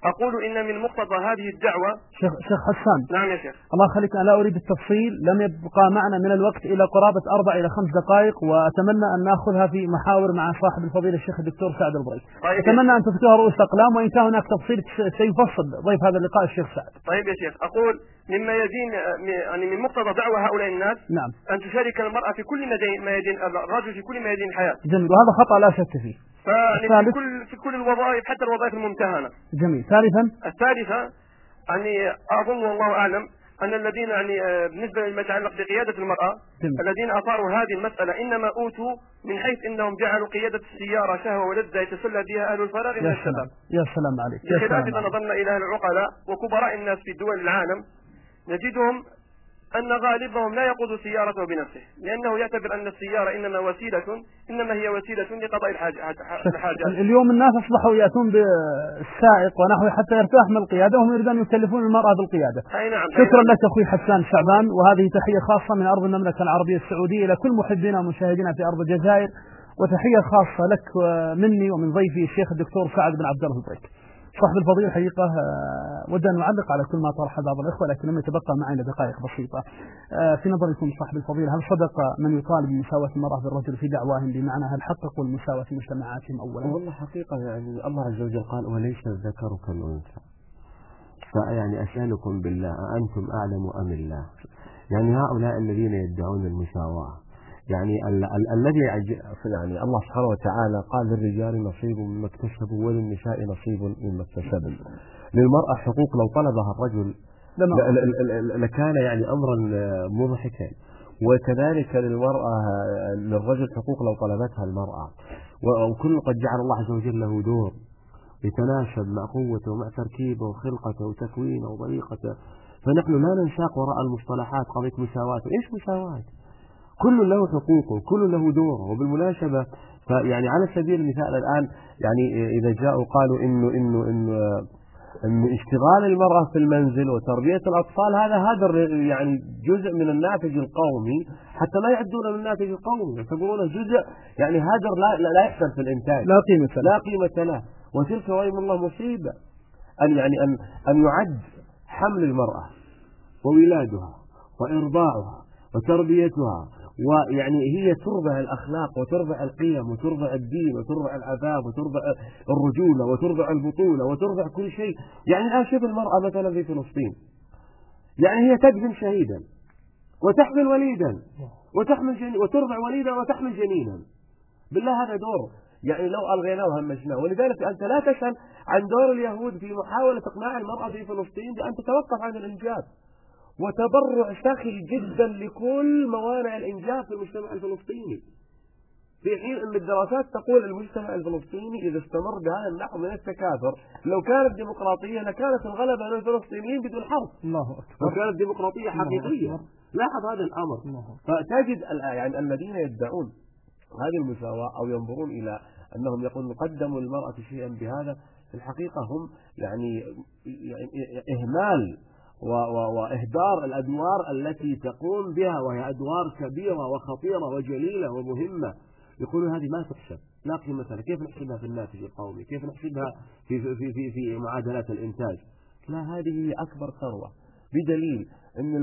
أقول إن من مقتضى هذه الدعوة. شيخ حسان. نعم يا شيخ. الله يخليك، أنا لا أريد التفصيل، لم يبقى معنا من الوقت إلى قرابة 4 إلى 5 دقائق، وأتمنى أن نأخذها في محاور مع صاحب الفضيلة الشيخ الدكتور سعد البريك. طيب، أتمنى أن تفتوها رؤوس أقلام، وإن كان هناك تفصيل سيفصل ضيف هذا اللقاء الشيخ سعد. طيب يا شيخ، أقول مما يدين يعني من مقتضى دعوة هؤلاء الناس. نعم. أن تشارك المرأة في كل ميادين الرجل في كل ميادين الحياة. جميل، وهذا خطأ لا شك فيه. فيعني في كل الوظائف، حتى الوظائف الممتهنة. جميل. ثالثا. الثالثة يعني أظن والله أعلم أن الذين يعني بالنسبة لما يتعلق بقيادة المرأة، الذين أثاروا هذه المسألة إنما أوتوا من حيث أنهم جعلوا قيادة السيارة شهوة ولذة يتسلى بها أهل الفراغ من الشباب. يا سلام عليك. بخلاف ما نظرنا إلى أهل العقلاء وكبراء الناس في دول العالم، نجدهم أن غالبهم لا يقود سيارته بنفسه، لأنه يعتبر أن السيارة إنما هي وسيلة لقضاء الحاجات. اليوم الناس أصبحوا يأتون بالسائق ونحوه حتى يرتاح من القيادة، وهم يريدون يكلفون المرأة بالقيادة. نعم. شكرا لك أخوي حسان شعبان، وهذه تحية خاصة من أرض المملكة العربية السعودية إلى كل محبينا ومشاهدينا في أرض الجزائر، وتحية خاصة لك مني ومن ضيفي الشيخ الدكتور سعد بن عبد الله البريك. صاحب الفضيلة حقيقة ود أن نعلق على كل ما طرح بعض الإخوة، لكن لم يتبقى معنا دقائق بسيطة. في نظركم صاحب الفضيلة، هل صدق من يطالب بمساواة المرأة بالرجل في دعواهم، بمعنى هل حققوا المساواة في مجتمعاتهم أولا؟ والله حقيقة يعني الله عز وجل قال وليس الذكر كالأنثى، فيعني أسألكم بالله أأنتم أعلم أم الله؟ يعني هؤلاء الذين يدعون المساواة، يعني الذي يعني الله سبحانه وتعالى قال للرجال نصيب مما اكتسبوا وللنساء نصيب مما اكتسبن. للمرأة حقوق لو طلبها الرجل لكان يعني أمرا مضحكا، وكذلك للرجل حقوق لو طلبتها المرأة، وكل قد جعل الله عز وجل له دور يتناسب مع قوته ومع تركيبه وخلقته وتكوينه وطريقته، فنحن لا ننساق وراء المصطلحات قضية مساواة. إيش مساواة؟ كل له حقوقه، كل له دوره. وبالمناسبة فيعني على سبيل المثال الآن يعني إذا جاءوا قالوا إنه اشتغال المرأة في المنزل وتربية الأطفال هذا يعني جزء من الناتج القومي، حتى لا يعدون من الناتج القومي، يعتبرونه جزء يعني هدر لا يحصل في الإنتاج، لا قيمة له. وتلك وأيم الله مصيبة أن يعد حمل المرأة وولادها وإرضاعها وتربيتها، ويعني هي تربع الأخلاق وتربع القيم وتربع الدين وتربع العفاف وتربع الرجولة وتربع البطولة وتربع كل شيء. يعني الآن شوف المرأة مثلا في فلسطين، يعني هي تدفن شهيدا وتحمل وليدا وتربع وليدا وتحمل جنينا. بالله هذا دور يعني لو ألغيناه وهمشناه. ولذلك أنت لا تسأل عن دور اليهود في محاولة إقناع المرأة في فلسطين بأن تتوقف عن الإنجاب، وتبرع سخي جدا لكل موانع الإنجاب في المجتمع الفلسطيني، في حين أن الدراسات تقول المجتمع الفلسطيني إذا استمر بهذا النحو من التكاثر لو كانت ديمقراطية لكانت الغلبة على الفلسطينيين بدون حرب. الله أكبر. وكانت ديمقراطية حقيقية. لاحظ هذا الأمر. فتجد يعني الذين يدعون هذه المساواة أو ينظرون إلى أنهم يقولون قدموا للمرأة شيئا بهذا، في الحقيقة هم يعني إهمال وإهدار الأدوار التي تقوم بها، وهي أدوار كبيرة وخطيرة وجليلة ومهمة. يقولون هذه ما تحسب، لا قيمة لها، كيف نحسبها في الناتج القومي؟ كيف نحسبها في معادلات الإنتاج؟ لا، هذه هي أكبر ثروة، بدليل أن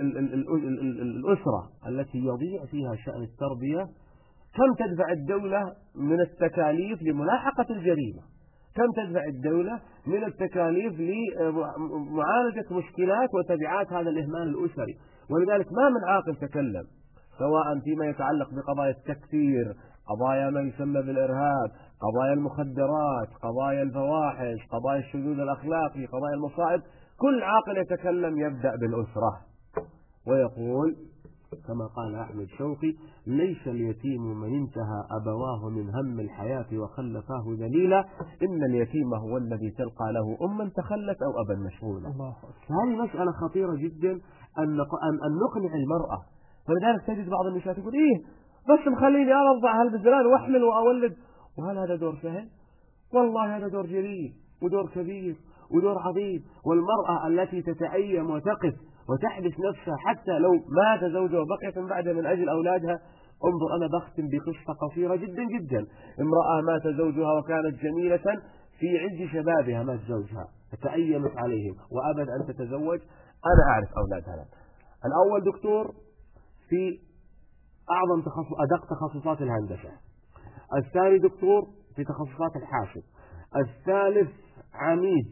الأسرة التي يضيع فيها شأن التربية كم تدفع الدولة من التكاليف لملاحقة الجريمة، كم تدفع الدولة من التكاليف لمعالجة مشكلات وتبعات هذا الإهمال الأسري. ولذلك ما من عاقل تكلم سواء فيما يتعلق بقضايا التكفير، قضايا ما يسمى بالإرهاب، قضايا المخدرات، قضايا الفواحش، قضايا الشذوذ الأخلاقي، قضايا المصائب. كل عاقل يتكلم يبدأ بالأسرة ويقول كما قال أحمد شوقي: ليس اليتيم من انتهى أبواه من هم الحياة وخلفاه ذليلا، إن اليتيم هو الذي تلقى له أما تخلت أو أبا مشغولا. هذه مسألة خطيرة جدا أن نقنع المرأة. فلذلك تجد بعض النساء تقول إيه بس مخليني أنا أرضع هالبزران وأحمل وأولد. وهل هذا دور سهل؟ والله هذا دور جليل ودور كبير ودور عظيم. والمرأة التي تتأيم وتقف وتحبس نفسها حتى لو مات زوجها وبقيت من بعدها من أجل أولادها. انظر، أنا بختم بقصة قصيرة جدا جدا. امرأة مات زوجها وكانت جميلة، في عز شبابها مات زوجها تأيمت عليهم وأبد أن تتزوج. أنا أعرف أولاد هذا. الأول دكتور في أعظم أدق تخصصات الهندسة، الثاني دكتور في تخصصات الحاسب، الثالث عميد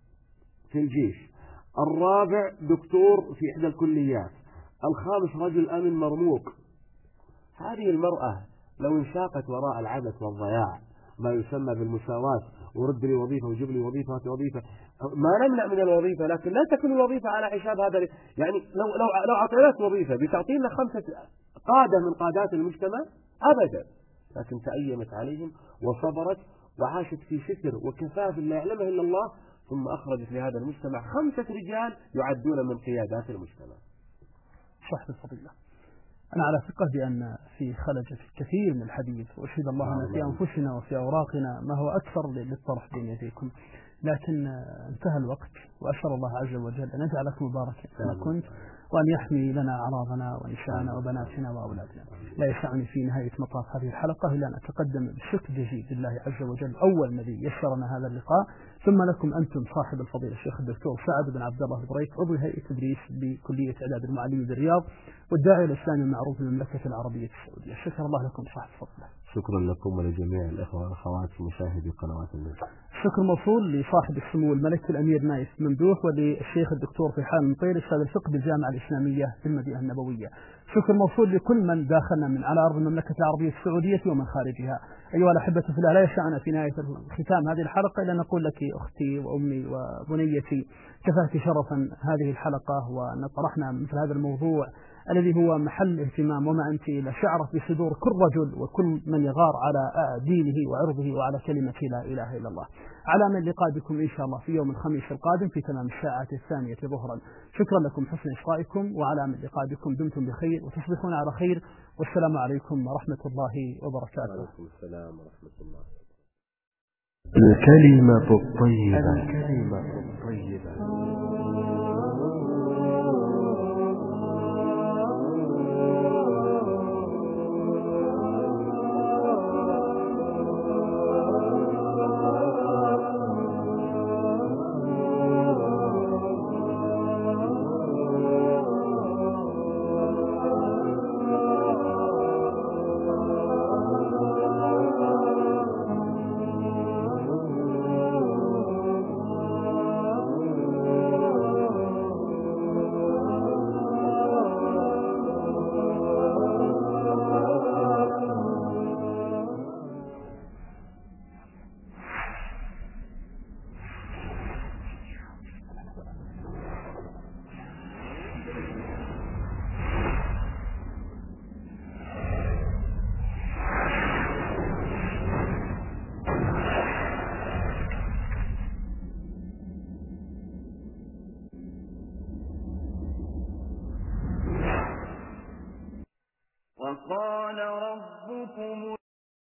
في الجيش، الرابع دكتور في إحدى الكليات، الخامس رجل أمن مرموق. هذه المرأة لو انساقت وراء العبث والضياع ما يسمى بالمساواة، ورد لي وظيفة وجيب لي وظيفة وظيفة، ما نمنع من الوظيفة، لكن لا تكون الوظيفة على حساب هذا. يعني لو أعطيناك وظيفة بتعطينا 5 قادة من قادات المجتمع أبدا، لكن تأيمت عليهم وصبرت وعاشت في ستر وكفاف لا يعلمه إلا الله، ثم أخرجت لهذا المجتمع 5 رجال يعدون من قيادات المجتمع. صح الفضيلة. أنا على ثقة بأن في خلجة كثير من الحديث، وأشهد الله أن في أنفسنا وفي أوراقنا ما هو أكثر للطرح بين يديكم، لكن انتهى الوقت، وأسأل الله عز وجل أن يجعلك مباركا كما كنت، وأن يحمي لنا أعراضنا ونساءنا وبناتنا وأولادنا. لا يسعني في نهاية مطاف هذه الحلقة إلا أن أتقدم بالشكر جزيل لله عز وجل، أول الذي يسرنا هذا اللقاء، ثم لكم أنتم صاحب الفضيلة الشيخ الدكتور سعد بن عبد الله البريك، عضو هيئة تدريس بكلية إعداد المعلمين بالرياض، والداعي الإسلامي المعروف بالمملكة العربية السعودية. شكر الله لكم صاحب الفضيلة. شكرا لكم ولجميع الإخوة والأخوات مشاهدي قنوات الناس. شكر موصول لصاحب السمو الملك الأمير نايف ممدوح، وللشيخ الدكتور فيحان المطير أستاذ الفقه بالجامعة الإسلامية في المدينة النبوية. شكر موصول لكل من داخلنا من على أرض المملكة العربية السعودية ومن خارجها. أيها الأحبة في الله، لا يسعنا في نهاية ختام هذه الحلقة إلا نقول لك أختي وأمي وبنيتي كفاك شرفا هذه الحلقة، وأن طرحنا مثل هذا الموضوع الذي هو محل اهتمام، وما أنت إلا شعرت بصدور كل رجل وكل من يغار على دينه وعرضه وعلى كلمة لا إله إلا الله. على من لقاء بكم إن شاء الله في يوم الخميس القادم في تمام الساعة 2 ظهرا. شكرا لكم حسن إصغائكم، وعلى من لقاء بكم دمتم بخير وتصبحون على خير، والسلام عليكم ورحمة الله وبركاته. وعليكم السلام ورحمة الله. الكلمة الطيبة.